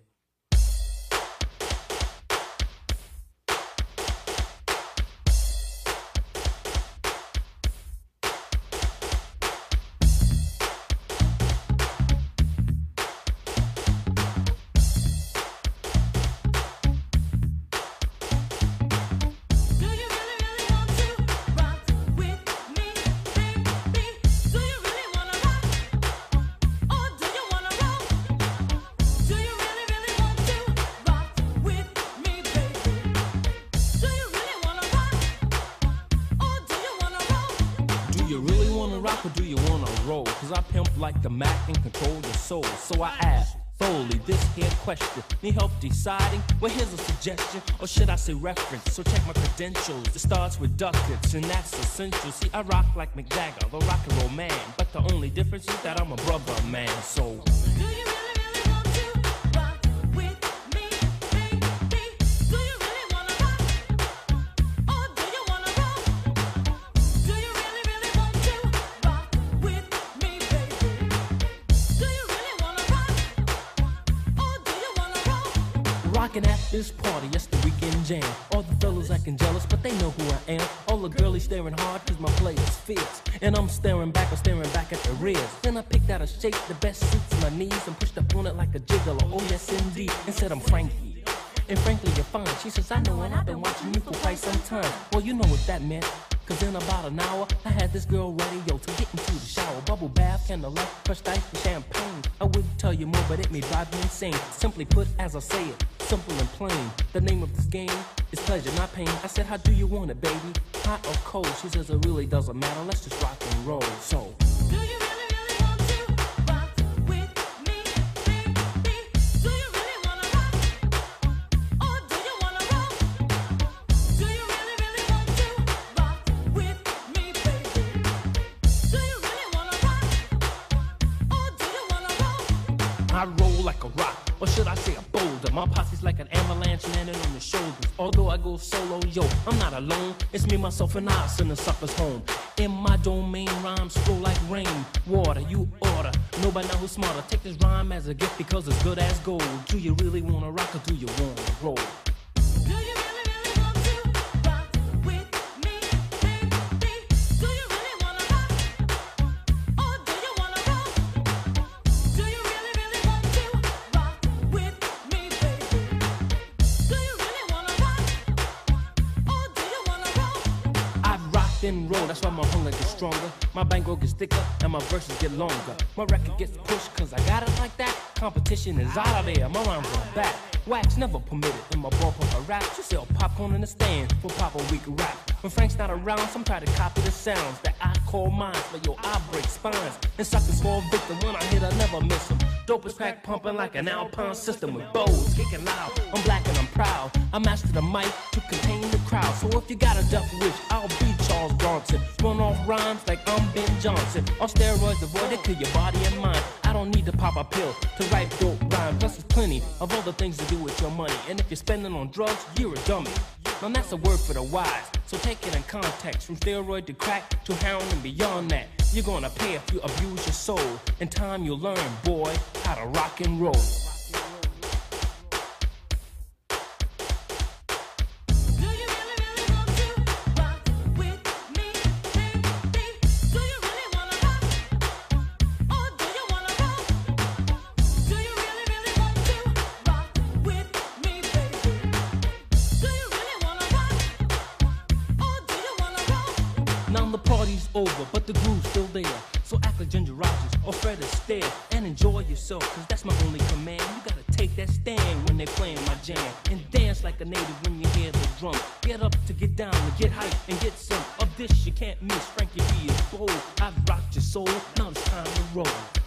I: Do you really wanna rock or do you wanna roll. Cause I pimp like the Mac and control your soul. So I ask Foley this here question. Need help deciding? Well, here's a suggestion, or should I say reference? So check my credentials. It starts with ducats, and that's essential. See, I rock like Mick Jagger, the rock and roll man. But the only difference is that I'm a brother man. So do you really, really want to rock with me, baby? Do you really wanna rock? Or do you wanna roll? Do you really, really want to rock with me, baby? Do you really wanna rock? Rockin' at this party, yes, the weekend jam. All the fellas acting jealous, but they know who I am. All the girlies staring hard, cause my play is fierce. And I'm staring back, I'm staring back at the rears. Then I picked out a shape that best suits my needs and pushed up on it like a gigolo, oh yes indeed, and said I'm Frankie. And frankly, you're fine. She says, I know, and I've been watching you for quite some time. Well, you know what that meant. Cause in about an hour, I had this girl ready, yo, to get into the shower. Bubble bath, candlelight, crushed ice, and champagne. I wouldn't tell you more, but it may drive me insane. Simply put, as I say it, simple and plain. The name of this game is pleasure, not pain. I said, how do you want it, baby? Hot or cold? She says, it really doesn't matter. Let's just rock and roll. So, do you really, really want to rock with me, baby? Do you really wanna rock? Or do you wanna roll? Do you really, really want to rock with me, baby? Do you really wanna rock? Or do you wanna roll? I roll like a rock, or should I say a boulder. My posse's like an avalanche landing on the shoulders. Although I go solo, yo, I'm not alone. It's me, myself, and I send the suckers home. In my domain, rhymes flow like rain. Water, you order. Nobody know who's smarter. Take this rhyme as a gift because it's good as gold. Do you really wanna rock or do you wanna roll? Do you really, really want to rock with me, baby? Do you really wanna rock? Or do you wanna roll? Do you really, really want to rock with me, baby? Do you really wanna rock? Or do you wanna roll? I've rocked and rolled, that's why my hunger gets stronger. My bankroll gets thicker and my verses get longer. My record gets pushed cause I got it like that. Competition is out of there, my rhymes are back. Wax never permitted in my ballpark of rap. You sell popcorn in the stand for Papa Week rap. When Frank's not around, some try to copy the sounds that I call mine. But yo, I break spines and suckers fall victim. When I hit, I never miss them. Dope is crack pumping like an Alpine system with bows kicking loud. I'm black and I'm proud. I master the mic to contain the crowd. So if you got a death wish, I'll be Charles Bronson. Run off rhymes like I'm Ben Johnson. On steroids, avoid it, kill your body and mind. I don't need to pop a pill to write dope rhymes. Plus, there's plenty of other things to do with your money. And if you're spending on drugs, you're a dummy. Now that's a word for the wise. So take it in context. From steroid to crack to heroin and beyond that. You're gonna pay if you abuse your soul. In time you'll learn, boy, how to rock and roll. Over, but the groove's still there. So act like Ginger Rogers or Fred Astaire and enjoy yourself, cause that's my only command. You gotta take that stand when they're playing my jam and dance like a native when you hear the drum. Get up to get down, to get hype and get some of this you can't miss. Frankie B is bold. I've rocked your soul, now it's time to roll.